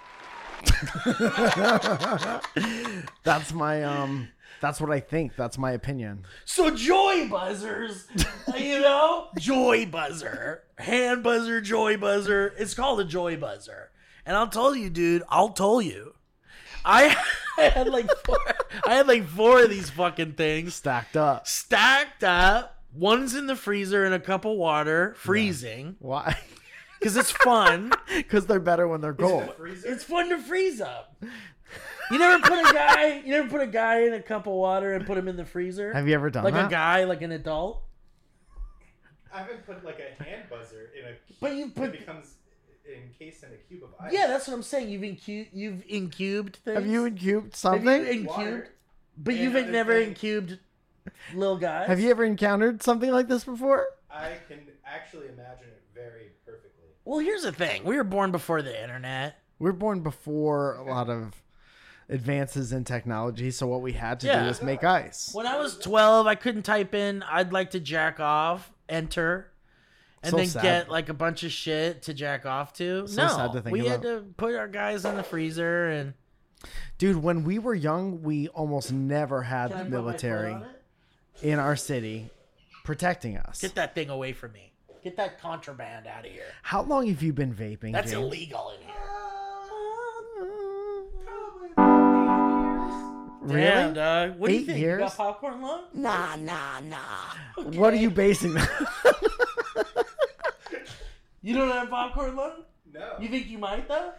That's my um that's what I think. That's my opinion. So joy buzzers, you know, joy buzzer, hand buzzer, joy buzzer. It's called a joy buzzer, and I'll tell you, dude. I'll tell you. I, I had like four. I had like four of these fucking things Stacked up. stacked up. One's in the freezer in a cup of water, freezing, Why? because it's fun. Because they're better when they're cold. Freezer? It's fun to freeze up. You never put a guy. You never put a guy in a cup of water and put him in the freezer. Have you ever done like that? a guy, like an adult. I haven't put like a hand buzzer in a. But you put- It becomes encased in a cube of ice. Yeah, that's what I'm saying. You've incubed, you've incubed things. Have you incubed Have something? you incubed? Water. But And you've other never things. incubed little guys. Have you ever encountered something like this before? I can actually imagine it very perfectly. Well, here's the thing. We were born before the internet. We were born before a lot of advances in technology, so what we had to Yeah. do was make ice. When I was twelve, I couldn't type in "I'd like to jack off," enter, and So then sad. get like a bunch of shit to jack off to. So no, sad to think we had about. to put our guys in the freezer and. Dude, when we were young, we almost never had Can I the put my military foot on it? in our city protecting us. Get that thing away from me. Get that contraband out of here. How long have you been vaping, That's James? illegal in here. Really? Damn, dog. What do you Eight think? years? You got popcorn lung? Nah, nah, nah. What are you basing that? You don't have popcorn lung? No. You think you might though?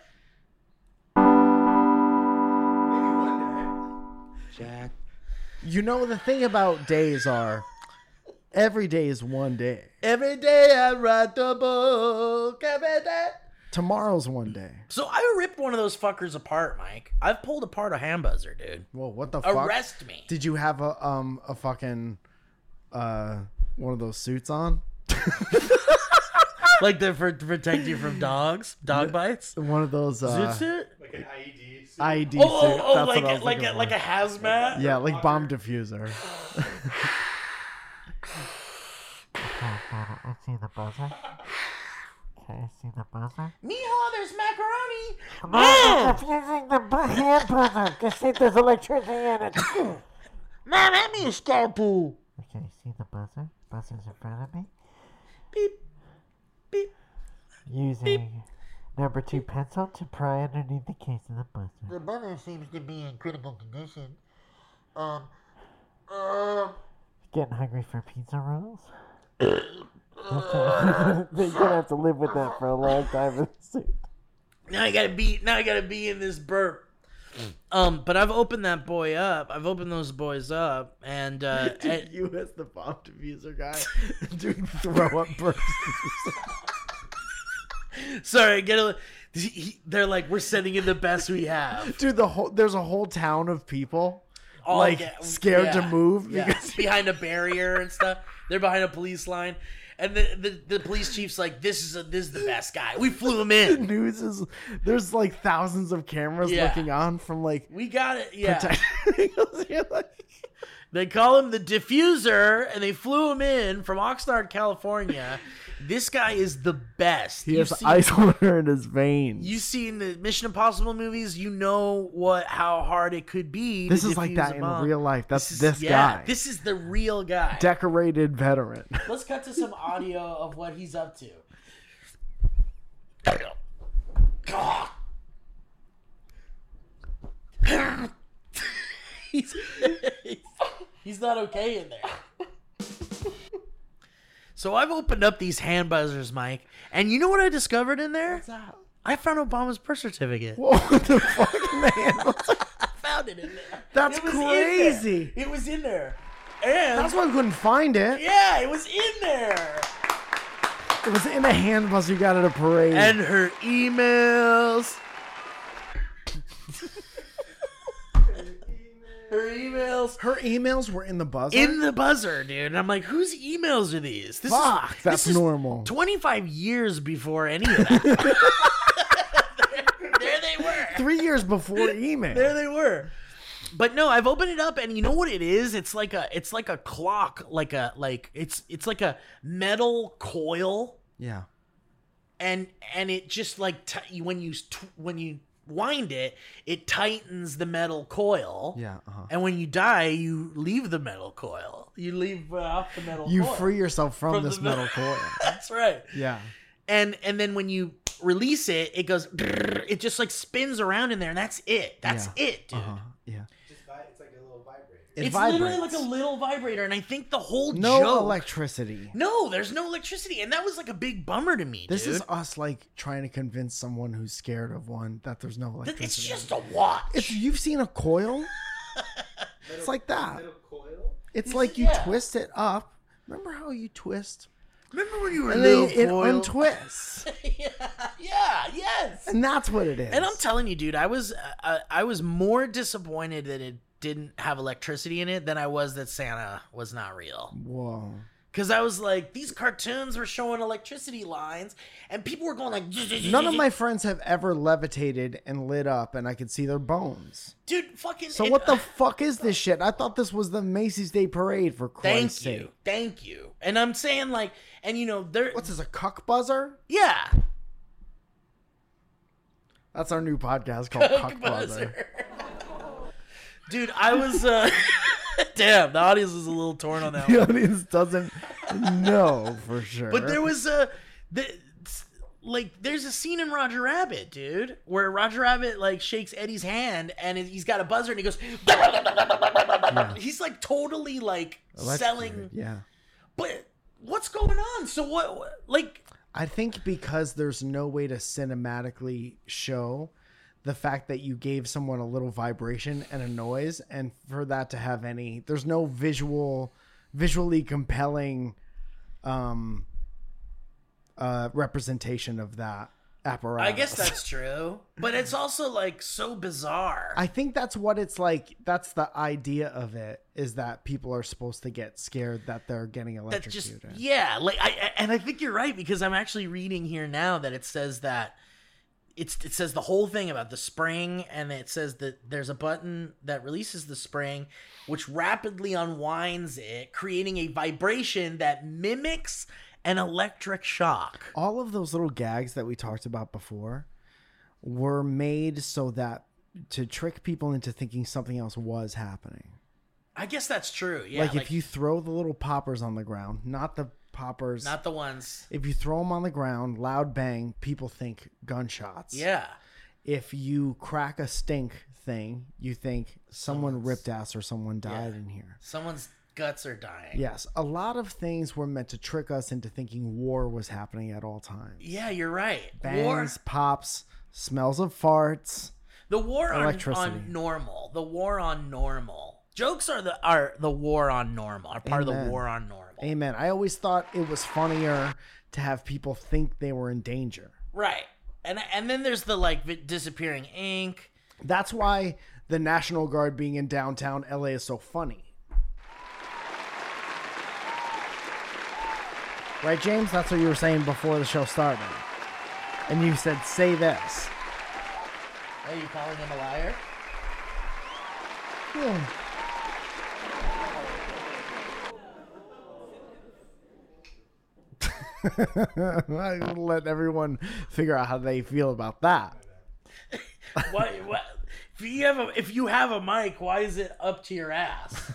Maybe one day. Jack. You know, the thing about days are every day is one day. Every day I write the book. Every day. Tomorrow's one day. So I ripped one of those fuckers apart, Mike. I've pulled apart a hand buzzer, dude. Whoa, what the fuck? Arrest me. Did you have a um a fucking uh one of those suits on? Like the, for, to protect you from dogs, dog bites. One of those uh Zoot suit? Like an I E D suit. I E D Oh, suit. oh, oh That's like what I a, was like looking a for. like a hazmat. Yeah, like bomb diffuser. I see the buzzer. Okay, I see the buzzer. Meehaw, there's macaroni. I'm confusing the bu- hand buzzer. I think there's electricity in it. Man, that means scalpel. Okay, see the buzzer? Buzzer's in front of me. Beep. Beep. Using number two pencil to pry underneath the case of the buzzer. The buzzer seems to be in critical condition. Um, um, Getting hungry for pizza rolls? They're gonna have to live with that for a long time in the suit. Now I gotta be. Now I gotta be in this burp. Um, but I've opened that boy up. I've opened those boys up, and uh, and- You as the bomb diffuser guy doing throw up bursts. sorry, get a. He, they're like, we're sending in the best we have. Dude, the whole there's a whole town of people All like get- scared to yeah, move yeah. because behind a barrier and stuff. They're behind a police line, and the, the, the police chief's like, "This is a, this is the best guy. We flew him the in. news is there's like thousands of cameras Yeah. looking on from like We got it. Yeah." protecting. You're like, They call him the diffuser, and they flew him in from Oxnard, California. This guy is the best. he You've has seen- ice water in his veins. You seen the Mission Impossible movies, you know what how hard it could be. This to is like defuse that a in bomb. real life. That's is- this yeah, guy. This is the real guy. Decorated veteran. Let's cut to some audio of what he's up to. he's, he's not okay in there. So I've opened up these hand buzzers, Mike, and you know what I discovered in there? What's that? I found Obama's birth certificate. What the fuck, man? I found it in there. That's It was in there. crazy. It was in there. And That's why we couldn't find it. yeah, it was in there. It was in a hand buzz you got at a parade. And her emails. her emails. her emails were in the buzzer. In the buzzer, dude. And I'm like, whose emails are these? This Fuck, is, that's this is normal. twenty-five years before any of that. there, there they were. Three years before email. There they were. But no, I've opened it up, and you know what it is? It's like a, it's like a clock, like a, like it's, it's like a metal coil, Yeah. and and it just like t- when you t- when you wind it, it tightens the metal coil. Yeah. Uh-huh. And when you die, you leave the metal coil. You leave uh, off the metal. You coil. free yourself from, From this the- metal coil. That's right. Yeah. And and then when you release it, it goes. It just like spins around in there, and that's it. That's Yeah. it, dude. Uh-huh. Yeah. Just vi- it's like a little vibrator. It It's vibrates. literally like a little vibrator, and I think the whole no joke. electricity. No, there's no electricity, and that was like a big bummer to me, This dude. is us like trying to convince someone who's scared of one that there's no Th- electricity. it's just a watch. If you've seen a coil, it's like that. Little coil. It's like you Yeah. twist it up. Remember how you twist? Remember when you were And little then it coil? untwists. yeah, yeah, yes. And that's what it is. And I'm telling you, dude, I was uh, I was more disappointed that it didn't have electricity in it than I was that Santa was not real. Whoa. Because I was like, these cartoons were showing electricity lines, and people were going like, None of my friends have ever levitated and lit up, and I could see their bones. dude, fucking. So it- what the fuck is this shit? I thought this was the Macy's Day Parade, for Thank Christ's you, sake. thank you. And I'm saying like, and you know, there. What's this, a cuck buzzer? Yeah. That's our new podcast called Cuck Buzzer. Buzzer. Dude, I was. uh Damn, the audience was a little torn on that The one. audience doesn't know for sure. But there was a, the, like, there's a scene in Roger Rabbit, dude, where Roger Rabbit like shakes Eddie's hand and he's got a buzzer and he goes, he's like totally like selling. Electrocuted, Yeah. But what's going on? So what? what- Like, I think because there's no way to cinematically show the fact that you gave someone a little vibration and a noise, and for that to have any, there's no visual, visually compelling um, uh, representation of that apparatus. I guess that's true, but it's also like so bizarre. I think that's what it's like. That's the idea of it, is that people are supposed to get scared that they're getting that just electrocuted. yeah, like I I- and I think you're right because I'm actually reading here now that it says that. It's, it says the whole thing about the spring, and it says that there's a button that releases the spring, which rapidly unwinds it, creating a vibration that mimics an electric shock. All of those little gags that we talked about before were made so that to trick people into thinking something else was happening. I guess that's true. Yeah, like, if you throw the little poppers on the ground, not the poppers, not the ones. If you throw them on the ground, loud bang, people think gunshots. Yeah. If you crack a stink thing, you think someone Someone's, ripped ass or someone died yeah. in here. Someone's guts are dying. Yes, a lot of things were meant to trick us into thinking war was happening at all times. Yeah, you're right. Bangs, War, pops, smells of farts. the war on, electricity. on normal. The war on normal. Jokes are the are the war on normal. Are part of Amen. the war on normal. Amen. I always thought it was funnier to have people think they were in danger. Right. And and then there's the like vi- disappearing ink. That's why the National Guard being in downtown L A is so funny. Right, James? That's what you were saying before the show started. And you said, say this. Are you calling him a liar? Yeah. I'll let everyone figure out how they feel about that. What? What? If you have a if you have a mic, why is it up to your ass?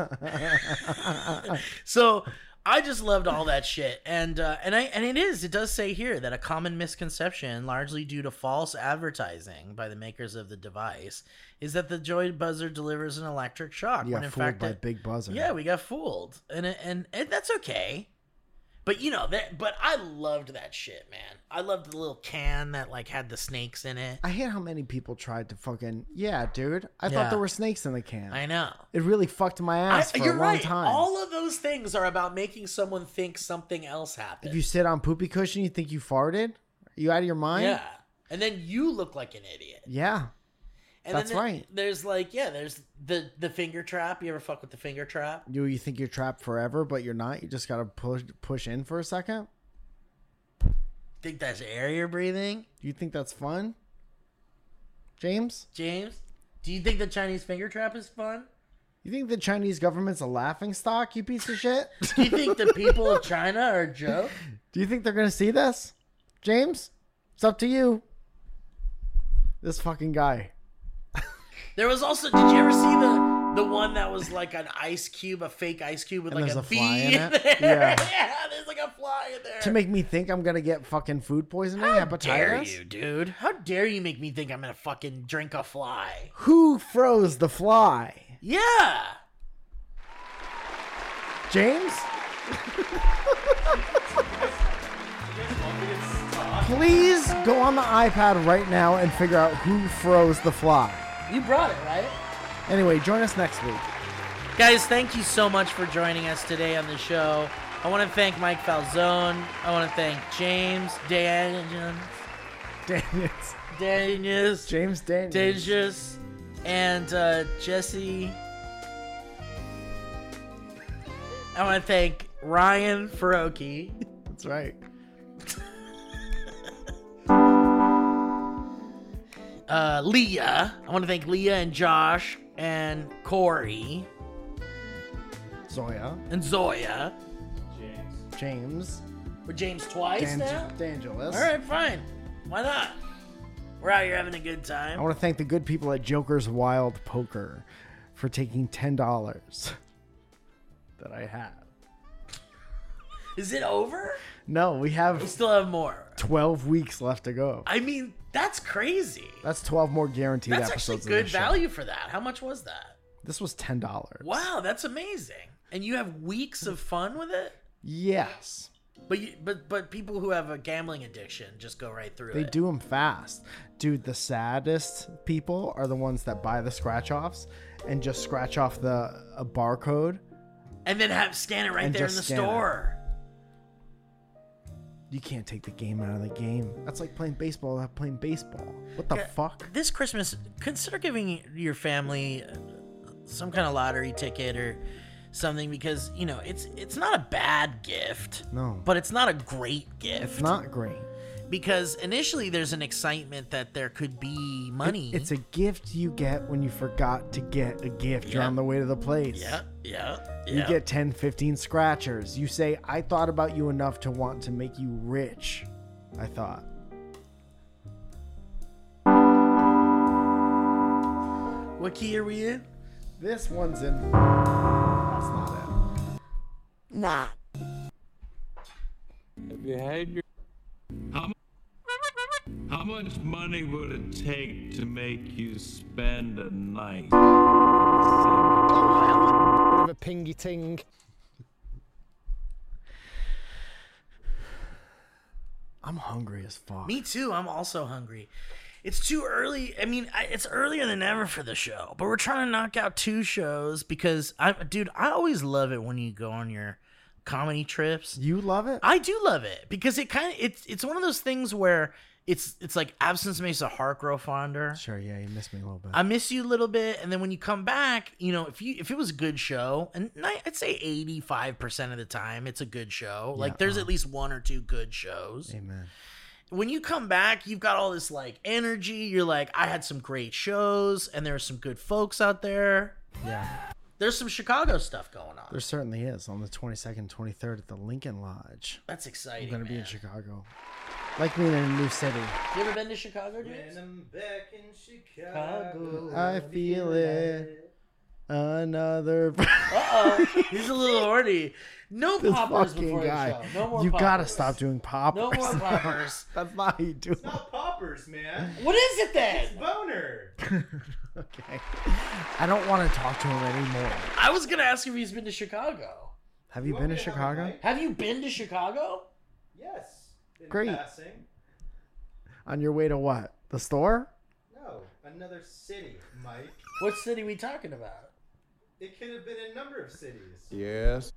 So I just loved all that shit, and uh, and I and it is it does say here that a common misconception, largely due to false advertising by the makers of the device, is that the Joy Buzzer delivers an electric shock. You when got in fooled fact, by it- Big Buzzer. yeah, we got fooled, and it- and and that's okay. But you know that. But I loved that shit, man. I loved the little can that like had the snakes in it. I hate how many people tried to fucking... Yeah, dude. I Yeah. thought there were snakes in the can. I know. It really fucked my ass I- for you're a long right. time. All of those things are about making someone think something else happened. If you sit on poopy cushion, you think you farted? Are you out of your mind? yeah, and then you look like an idiot. Yeah. And That's then there- right. There's like, yeah, there's the the finger trap. You ever fuck with the finger trap? You you think you're trapped forever, but you're not. You just gotta push push in for a second. Think that's air you're breathing, Do you think that's fun, James? James? Do you think the Chinese finger trap is fun? You think the Chinese government's a laughing stock? You piece of shit. Do you think the people of China are a joke? Do you think they're gonna see this, James? It's up to you. This fucking guy. There was also, did you ever see the the one that was like an ice cube, a fake ice cube with And like there's a, a bee fly in it? there? Yeah. Yeah, there's like a fly in there. To make me think I'm gonna get fucking food poisoning, How hepatitis. dare you, dude? How dare you make me think I'm gonna fucking drink a fly? Who froze the fly? Yeah. James? Please go on the iPad right now and figure out who froze the fly. You brought it, right? Anyway, join us next week. Guys, thank you so much for joining us today on the show. I want to thank Mike Falzone. I want to thank James Daniels. Daniels. Daniels. James Daniels. Daniels. And uh, Jesse. I want to thank Ryan Faroki. That's right. Uh, Leah. I want to thank Leah and Josh and Corey Zoya. and Zoya. James. James. We're James twice Dan- now? Dangelis. All right, fine. Why not? We're out here having a good I time. want to thank the good people at Joker's Wild Poker for taking ten dollars that I had. Is it over? No, we We have still have more. twelve weeks left to go. I mean, that's crazy. That's twelve more guaranteed That's actually episodes. of good this show. value for that. How much was that? This was ten dollars. Wow, that's amazing. And you have weeks of fun with it? Yes. But you, but but people who have a gambling addiction just go right through They it. do them fast. Dude, the saddest people are the ones that buy the scratch offs and just scratch off the a barcode. And then have scan it right And there in the just scan it. store. You can't take the game out of the game. That's like playing baseball without playing baseball. What the Yeah. fuck? This Christmas, consider giving your family uh, some kind of lottery ticket or something, because you know it's it's not a bad gift. No. But it's not a great gift. It's not great. Because initially there's an excitement that there could be money. It's a gift you get when you forgot to get a gift. You're Yeah. on the way to the place. yeah, yeah, You yeah. get ten, fifteen scratchers. You say, I thought about you enough to want to make you rich. I thought. What key are we in? This one's in. That's not it. Nah. Have you had your... How, mu- how much money would it take to make you spend a night? Bit of a pingy ting. I'm hungry as fuck. Me too. I'm also hungry. It's too early. I mean, I, it's earlier than ever for the show, but we're trying to knock out two shows because I, dude, I always love it when you go on your comedy trips. You love it? I do love it because it kind of it's it's one of those things where it's it's like absence makes the heart grow fonder. Sure, yeah, you miss me a little bit. I miss you a little bit, and then when you come back, you know, if you if it was a good show, and I'd say eighty-five percent of the time it's a good show. Like Yeah, there's uh, at least one or two good shows. Amen. When you come back, you've got all this like energy. You're like, I had some great shows, and there are some good folks out there. Yeah. There's some Chicago stuff going on. There certainly is on the twenty-second, twenty-third at the Lincoln Lodge. That's exciting. I'm going to be in man. Chicago. Like being in a new city. You ever been to Chicago, dude? When I'm back in Chicago, I feel it. Another. Uh-oh. He's a little horny. No This poppers fucking before guy. the show. No more You poppers. gotta stop doing poppers. No more poppers. That's not how you do it's not poppers, man. What is it then? It's boner. it. Okay. I don't want to talk to him anymore. I was going to ask if he's been to Chicago. Have you want been me to to have a Chicago? mic? Have you been to Chicago? Yes. In Great. Passing. On your way to what? The store? No, another city, Mike. What city we talking about? It could have been a number of cities. Yes.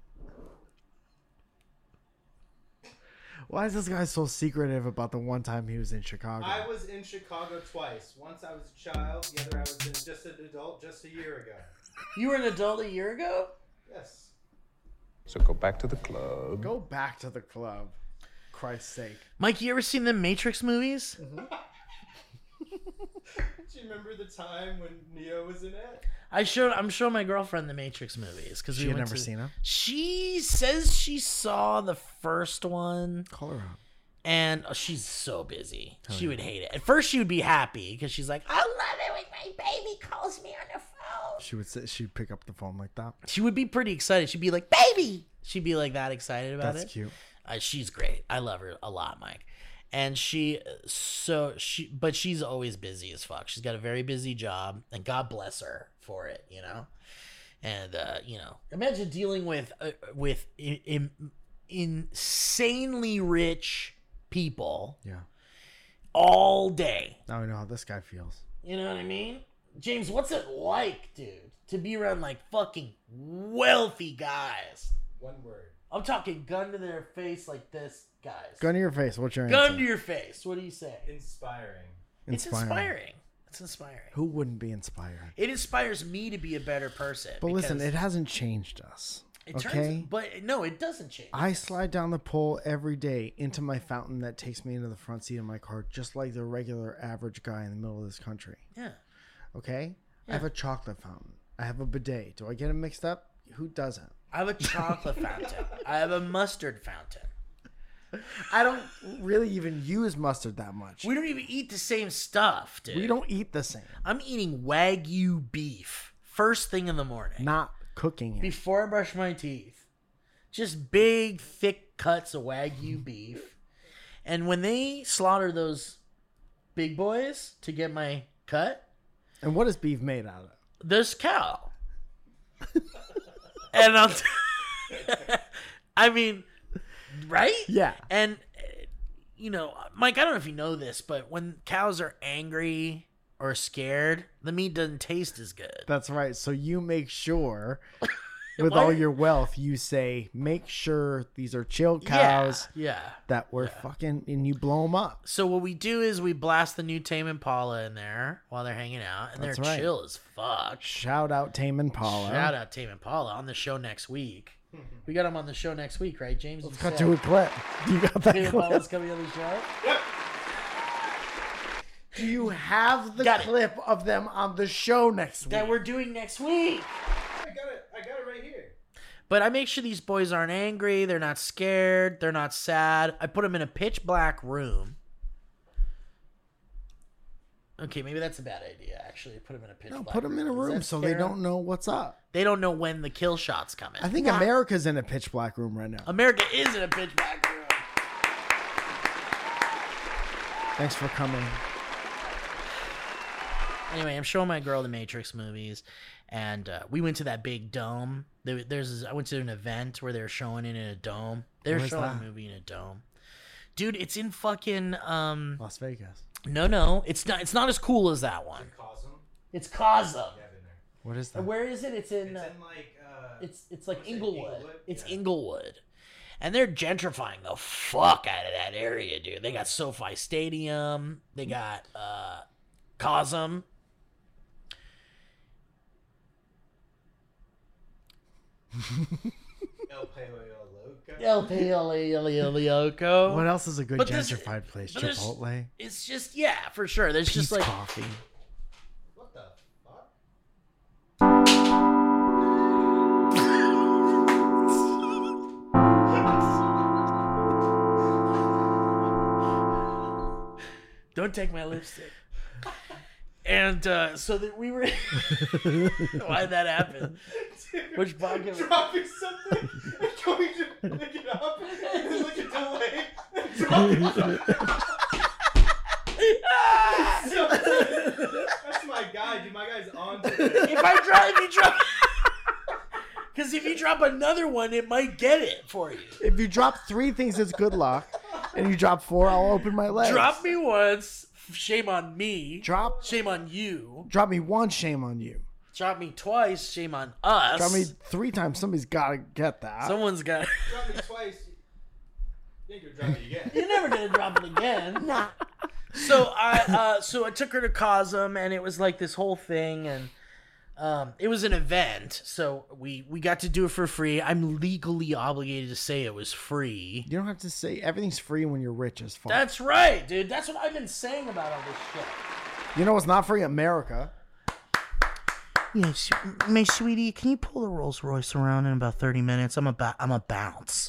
Why is this guy so secretive about the one time he was in Chicago? I was in Chicago twice. Once I was a child, the other I was in just an adult just a year ago. You were an adult a year ago? Yes. So go back to the club. Go back to the club. Christ's sake. Mike, you ever seen the Matrix movies? Do you remember the time when Neo was in it? I showed. I'm showing my girlfriend the Matrix movies because She we had went never to- seen them? She says she saw the first one, Call her out. and oh, she's so busy. she would hate it. At first, she would be happy because she's like, "I love it when my baby calls me on the phone." She would say, she'd pick up the phone like that. She would be pretty excited. She'd be like, "Baby!" She'd be like that excited about That's it. cute. Uh, she's great. I love her a lot, Mike. And she, so she, but she's always busy as fuck. She's got a very busy job, and God bless her for it, you know. And uh, you know, imagine dealing with uh, with in, in, insanely rich people Yeah. all day. Now we know how this guy feels. You know what I mean, James? What's it like, dude, to be around like fucking wealthy guys? One word. I'm talking gun to their face like this, guys. Gun to your face. What's your Gun answer? to your face. What do you say? Inspiring. It's inspiring. It's inspiring. Who wouldn't be inspired? It inspires me to be a better person. But listen, because it hasn't changed us. it turns, okay? but no, it doesn't change. I slide down the pole every day into my fountain that takes me into the front seat of my car, just like the regular average guy in the middle of this country. Yeah. Okay? I have a chocolate fountain. I have a bidet. Do I get them mixed up? Who doesn't? I have a chocolate fountain. I have a mustard fountain. I don't really even use mustard that much. We don't even eat the same stuff, dude. We don't eat the same. I'm eating Wagyu beef first thing in the morning. Not cooking it. Before I brush my teeth. Just big, thick cuts of Wagyu beef. And when they slaughter those big boys to get my cut, And what is beef made out of? this cow. And I'll t- I mean, right? Yeah. And, uh, you know, Mike, I don't know if you know this, but when cows are angry or scared, the meat doesn't taste as good. That's right. So you make sure, with all What? your wealth, you say, make sure these are chill cows Yeah. yeah. that we're fucking, and you blow them up. So what we do is we blast the new Tame Impala in there while they're hanging out, and That's they're right. chill as fuck. Shout out Tame Impala. Shout out Tame Impala on the show next week. We got him on the show next week, right, James? Let's You cut said to a clip. You got that Tame clip? Impala's coming on the show. Do you have the Got it. clip of them on the show next week? That we're doing next week. I got it. I got it right here. But I make sure these boys aren't angry. They're not scared. They're not sad. I put them in a pitch black room. Okay, maybe that's a bad idea. Actually, put them in a pitch No, black put them in a Does room that so scare they 'em? don't know what's up. They don't know when the kill shot's coming. I think America's in a pitch black room right now. America is in a pitch black room. Thanks for coming. Anyway, I'm showing my girl the Matrix movies, and uh, we went to that big dome. There, there's, I went to an event where they were showing it in a dome. They're Where's showing that? a movie in a dome, dude. It's in fucking um. Las Vegas. No, no, it's not. It's not as cool as that one. Cosm? It's Cosm. What is that? And where is it? It's in. It's uh, in like. Uh, It's it's like what's it, Inglewood. Inglewood? It's Yeah. Inglewood. And they're gentrifying the fuck out of that area, dude. They got SoFi Stadium. They got uh Cosm. El Pollo Loco. El Paleolioco. What else is a good But this- gentrified place? but there's- Chipotle. It's just yeah, for sure. There's Pete's just like coffee. What the fuck? don't take my lipstick. And uh, so that we were why'd that happen? Which podcast? Dropping something and going to pick it up and there's like a delay and dropping something. So, that's my guy, dude. My guy's on today. If I drop, if you drop, because if you drop another one, it might get it for you. If you drop three things, it's good luck. And you drop four, I'll open my legs. Drop me once, shame on me. Drop. Shame on you. Drop me one, shame on you. Drop me twice, shame on us. Drop me three times, somebody's got to get that. Someone's got. Drop me twice. You ain't gonna drop me again. You're never gonna drop it again. Nah. So I, uh, so I took her to Cosm, and it was like this whole thing, and um, it was an event. So we we got to do it for free. I'm legally obligated to say it was free. You don't have to say everything's free when you're rich as fuck. That's right, dude. That's what I've been saying about all this shit. You know what's not free? America. Yes, my sweetie, can you pull the Rolls Royce around in about thirty minutes? I'm about I'm a bounce.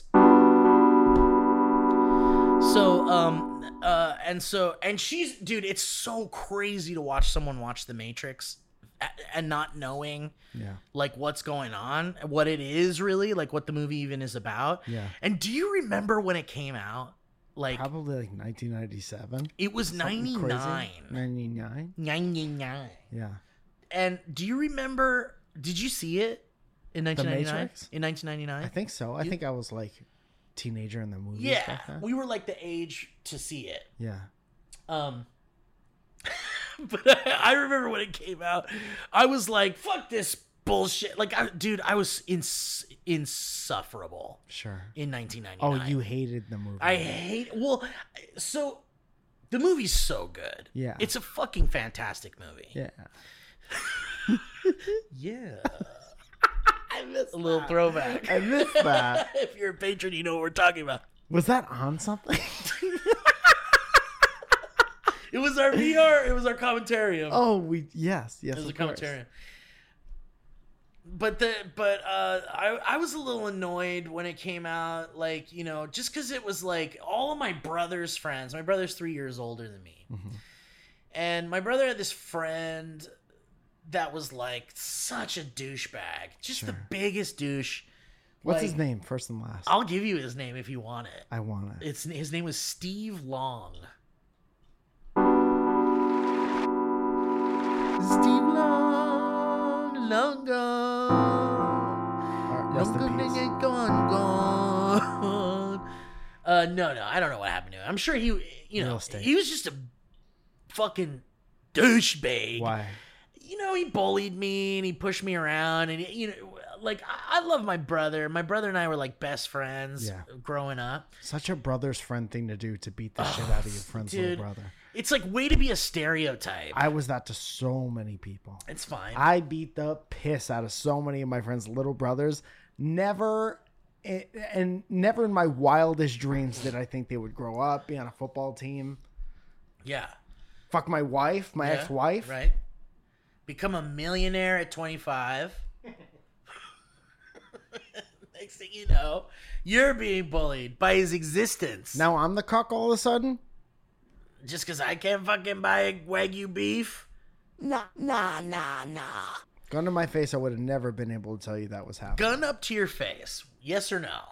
So um uh and so and she's dude, it's so crazy to watch someone watch The Matrix a- and not knowing Yeah. like what's going on, what it is really, like what the movie even is about. Yeah. And do you remember when it came out? Like Probably like nineteen ninety-seven. it was Something crazy. ninety-nine. ninety-nine? ninety-nine. Yeah. And do you remember? Did you see it in nineteen ninety-nine? Matrix? In nineteen ninety-nine, I think so. I think I was like teenager in the movies Yeah, back then. we were like the age to see it. Yeah. Um, but I remember when it came out, I was like, "Fuck this bullshit!" Like, I, dude, I was ins- insufferable Sure. in nineteen Oh, ninety-nine. you hated the movie. I hate. Well, so the movie's so good. Yeah. it's a fucking fantastic movie. Yeah. Yeah. I miss a little throwback. I missed that. If you're a patron, you know what we're talking about. Was that on something? It was our V R. It was our commentarium. Oh, we yes, yes. it was a of course. commentarium. But the but uh, I I was a little annoyed when it came out. Like, you know, just because it was like all of my brother's friends. My brother's three years older than me, Mhm. and my brother had this friend that was like such a douchebag, just the Sure. biggest douche. What's Like, his name, first and last? I'll give you his name if you want it. I want it. It's his name was Steve Long. Steve Long, long gone, Rest in long peace. gone, gone, gone. Uh, no, no, I don't know what happened to him. I'm sure he, you Real know, estate. he was just a fucking douchebag. Why? You know, he bullied me and he pushed me around, and you know, like I, I love my brother. My brother and I were like best friends Yeah. growing up. Such a brother's friend thing to do, to beat the shit out of your friend's dude. little brother. It's like way to be a stereotype. I was that to so many people. It's fine. I beat the piss out of so many of my friends' little brothers. Never, and never in my wildest dreams did I think they would grow up, be on a football team. Yeah. Fuck my wife, my Yeah, ex-wife. Right. Become a millionaire at twenty-five. Next thing you know, you're being bullied by his existence. Now I'm the cuck all of a sudden. Just because I can't fucking buy Wagyu beef? Nah, nah, nah, nah. Gun to my face, I would have never been able to tell you that was happening. Gun up to your face. Yes or no?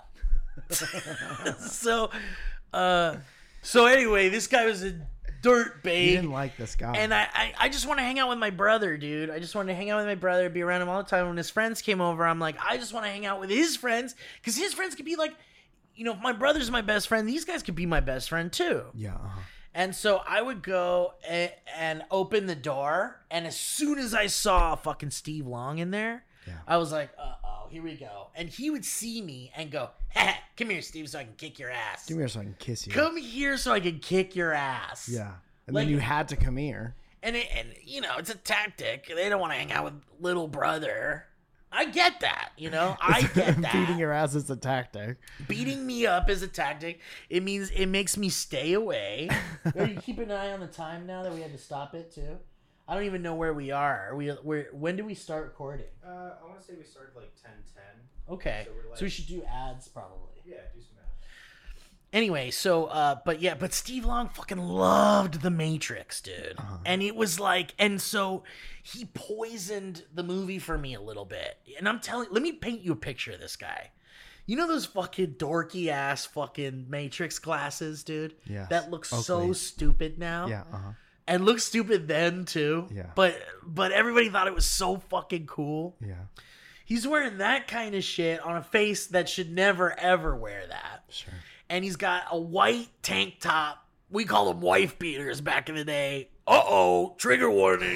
so, uh, so anyway, this guy was a dirt bag. You didn't like this guy. And I, I, I just want to hang out with my brother, dude. I just wanted to hang out with my brother, be around him all the time. When his friends came over, I'm like, I just want to hang out with his friends. Because his friends could be like, you know, if my brother's my best friend, these guys could be my best friend too. Yeah. Uh-huh. And so I would go and, and open the door, and as soon as I saw fucking Steve Long in there, yeah. I was like, uh-oh, here we go. And he would see me and go, ha, come here, Steve, so I can kick your ass. Come here so I can kiss you. Come here so I can kick your ass. Yeah. And Like- then you had to come here. And, it, and, you know, it's a tactic. They don't want to hang out with little brother. I get that, you know? I get that. Beating your ass is a tactic. Beating me up is a tactic. It means it makes me stay away. Are you keeping an eye on the time now that we had to stop it too? I don't even know where we are. Are we where when do we start recording? Uh, I want to say we started like ten ten. Okay. So, we're like, So we should do ads probably. Yeah, do some ads. Anyway, so uh but yeah, but Steve Long fucking loved The Matrix, dude. Uh-huh. And it was like, and so he poisoned the movie for me a little bit. And I'm telling, let me paint you a picture of this guy. You know those fucking dorky ass fucking Matrix glasses, dude? Yes. That looks so Oakley. stupid now. Yeah. Uh-huh. And looked stupid then too. Yeah. But but everybody thought it was so fucking cool. Yeah. He's wearing that kind of shit on a face that should never ever wear that. Sure. And he's got a white tank top. We call them wife beaters back in the day. Uh-oh, trigger warning.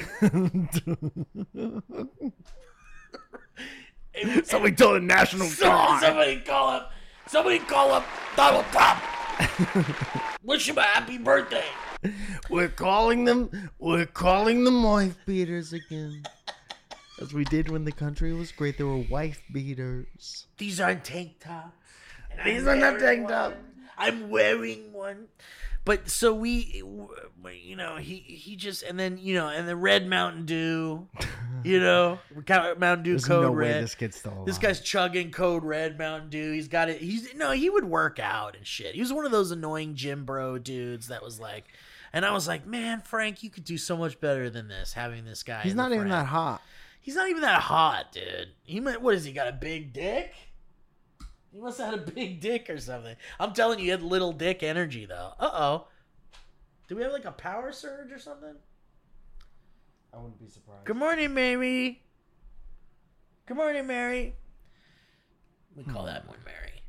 Somebody told the National Guard. Somebody call up. Somebody call up Donald Trump. Wish him a happy birthday. We're calling them. We're calling them wife beaters again. As we did when the country was great. There were wife beaters. These aren't tank tops. And These I'm are not wearing tank tops. one. I'm wearing one. But so we, you know, he he just, and then, you know, and the red Mountain Dew, you know, Mountain Dew There's Code no Red. way this kid's still alive. This guy's chugging Code Red Mountain Dew. He's got it. He's no, he would work out and shit. He was one of those annoying gym bro dudes that was like, and I was like, man, Frank, you could do so much better than this. Having this guy, He's in the not even front. that hot. He's not even that hot, dude. He might. What is he got? A big dick? He must have had a big dick or something. I'm telling you, he had little dick energy though. Uh oh. Do we have like a power surge or something? I wouldn't be surprised. Good morning, Mary. Good morning, Mary. We call that one Mary.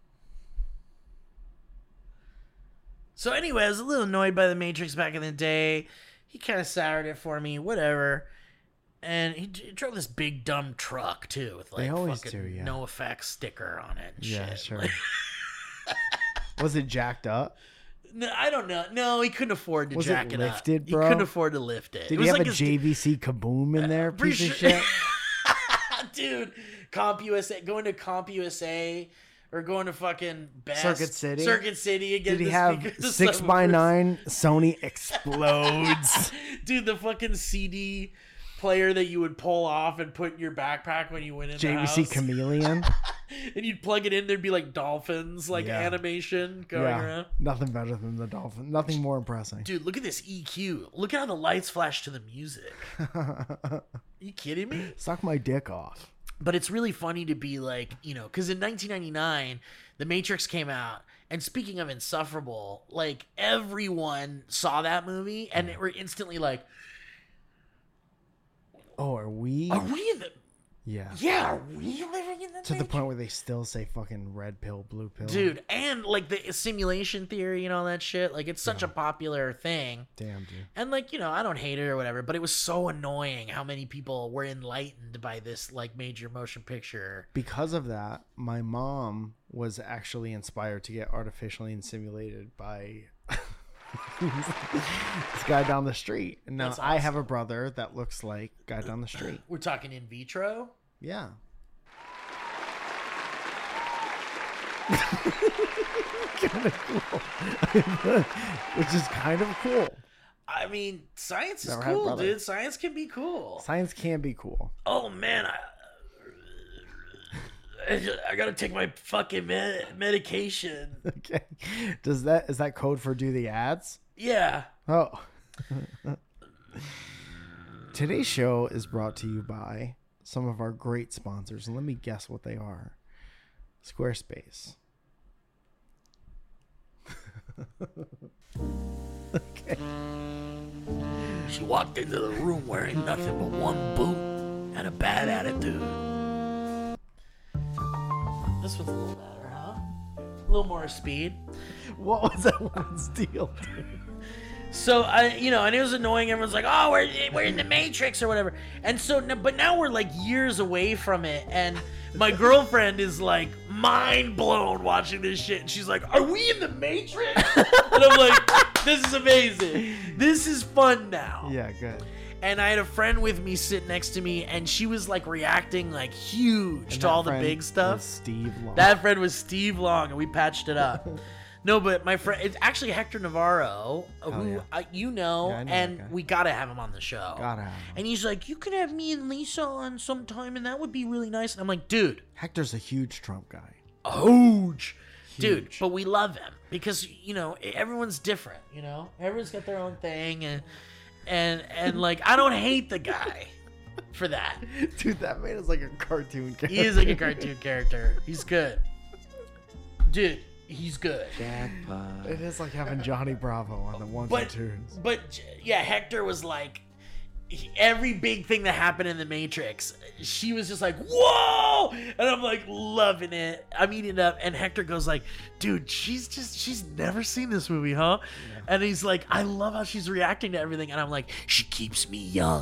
So anyway, I was a little annoyed by the Matrix back in the day. He kind of soured it for me, whatever. And he, he drove this big dumb truck too, with like They always fucking do, yeah. no effects sticker on it. And Yeah, shit. sure. Like- Was it jacked up? no, I don't know. No, he couldn't afford to Was jack it it, lifted, up. bro? He couldn't afford to lift it. Did it he was have like a his- J V C kaboom in there? Pretty Piece of sure- shit. Dude, Comp U S A, going to Comp U S A or going to fucking Best Circuit City? Circuit City again. Did he have six by nine Sony explodes? Dude, the fucking C D player that you would pull off and put in your backpack when you went in J the V C house. Chameleon? And you'd plug it in, there'd be like dolphins, like Yeah. animation going Yeah, around. nothing better than the dolphin. Nothing more impressing. Dude, look at this E Q. Look at how the lights flash to the music. Are you kidding me? Suck my dick off. But it's really funny to be like, you know, because in nineteen ninety-nine, The Matrix came out. And speaking of insufferable, like everyone saw that movie and they were instantly like, Oh, are we? are we in the. Yeah. Yeah, are we living in the. To the point where they still say fucking red pill, blue pill. Dude, and like the simulation theory and all that shit. Like it's such a popular thing. Damn, dude. And like, you know, I don't hate it or whatever, but it was so annoying how many people were enlightened by this like major motion picture. Because of that, my mom was actually inspired to get artificially inseminated by this guy down the street. And now That's I have a brother that looks like guy down the street. We're talking in vitro? Yeah. Kind of cool. Which is kind of cool. I mean, science is Never had a cool, brother. dude. Science can be cool. Science can be cool. Oh man, I, I gotta take my fucking med- medication. Okay. Does that is that code for do the ads? Yeah. Oh. Today's show is brought to you by some of our great sponsors, and let me guess what they are. Squarespace. Okay. She walked into the room wearing nothing but one boot and a bad attitude. This one's a little better, huh? A little more speed. What was that one steal? So I, you know, and it was annoying. Everyone's like, "Oh, we're we're in the Matrix or whatever." And so, but now we're like years away from it, and my girlfriend is like mind blown watching this shit. And she's like, "Are we in the Matrix?" And I'm like, "This is amazing. This is fun now." Yeah, good. And I had a friend with me sit next to me, and she was like reacting like huge And to that all the friend big stuff. was Steve Long. That friend was Steve Long, and we patched it up. No, but my friend, it's actually Hector Navarro, who yeah. uh, you know, Yeah, I know and that guy. we gotta have him on the show. Gotta have him. And he's like, "You could have me and Lisa on sometime, and that would be really nice." And I'm like, "Dude, Hector's a huge Trump guy. huge, dude." Huge. But we love him because you know everyone's different. You know, everyone's got their own thing, and and and like I don't hate the guy for that. Dude, that man is like a cartoon character. He is like a cartoon character. He's good, dude. He's good. Jackpot. It is like having Johnny Bravo on the ones But and twos. but yeah, Hector was like he- every big thing that happened in the Matrix. She was just like, "Whoa!" And I'm like loving it. I'm eating it up, and Hector goes like, "Dude, she's just she's never seen this movie, huh?" Yeah. And he's like, "I love how she's reacting to everything," and I'm like, "She keeps me young."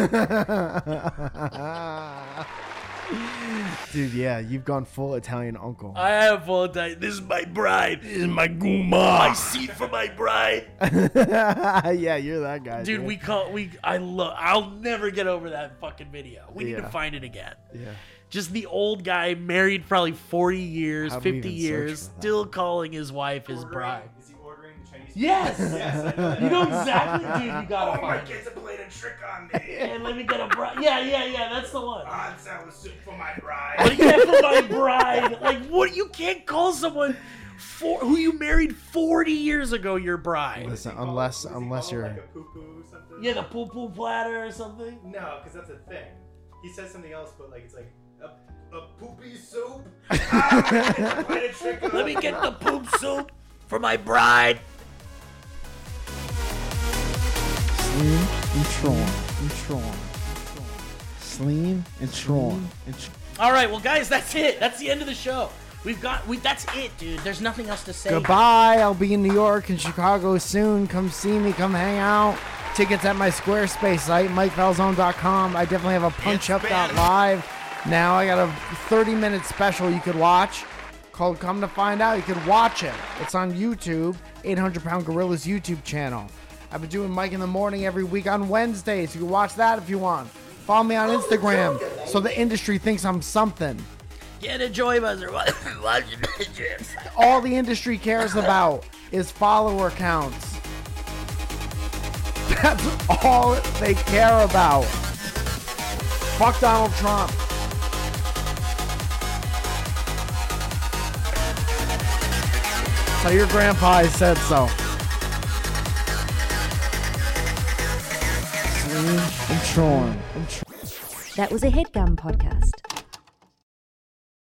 Dude, yeah, you've gone full Italian uncle. I have full time. This is my bride. This is my guma. My seat for my bride. Yeah, you're that guy, Dude, dude. we call we. I love. I'll never get over that fucking video. We need Yeah. to find it again. Yeah. Just the old guy, married probably forty years, How do we fifty even search years, for that? still calling his wife his Ordering- bride. Is he ordering the Chinese food? Yes. Yes, I know that. You know exactly, dude. You gotta Oh, my find it. kids are playing a trick on me. And let me get a bride. Yeah, yeah, yeah. That's the one. On salad soup for my bride. What do you have for my bride? Like, what? You can't call someone for who you married forty years ago your bride. Listen, unless Does he unless call it you're like a poo-poo something? Yeah, the poo poo platter or something. No, because that's a thing. He says something else, but like it's like a, a poopy soup. Ah, playing a trick on Let me me. get the poop soup for my bride. Slim and Tron. And Tron. Slim and Tron. And Tron. All right, well, guys, that's it. That's the end of the show. We've got, we. That's it, dude. There's nothing else to say. Goodbye. I'll be in New York and Chicago soon. Come see me. Come hang out. Tickets at my Squarespace site, mike valzone dot com. I definitely have a punch up live. Now I got a thirty minute special you could watch called Come to Find Out. You could watch it. It's on YouTube, eight hundred pound Gorillas YouTube channel. I've been doing Mike in the Morning every week on Wednesdays. You can watch that if you want. Follow me on Instagram so the industry thinks I'm something. Get a joy buzzer. Watch the pictures. All the industry cares about is follower counts. That's all they care about. Fuck Donald Trump. Tell your grandpa I said so. Slim and Tron. And Tron. That was a headgum podcast.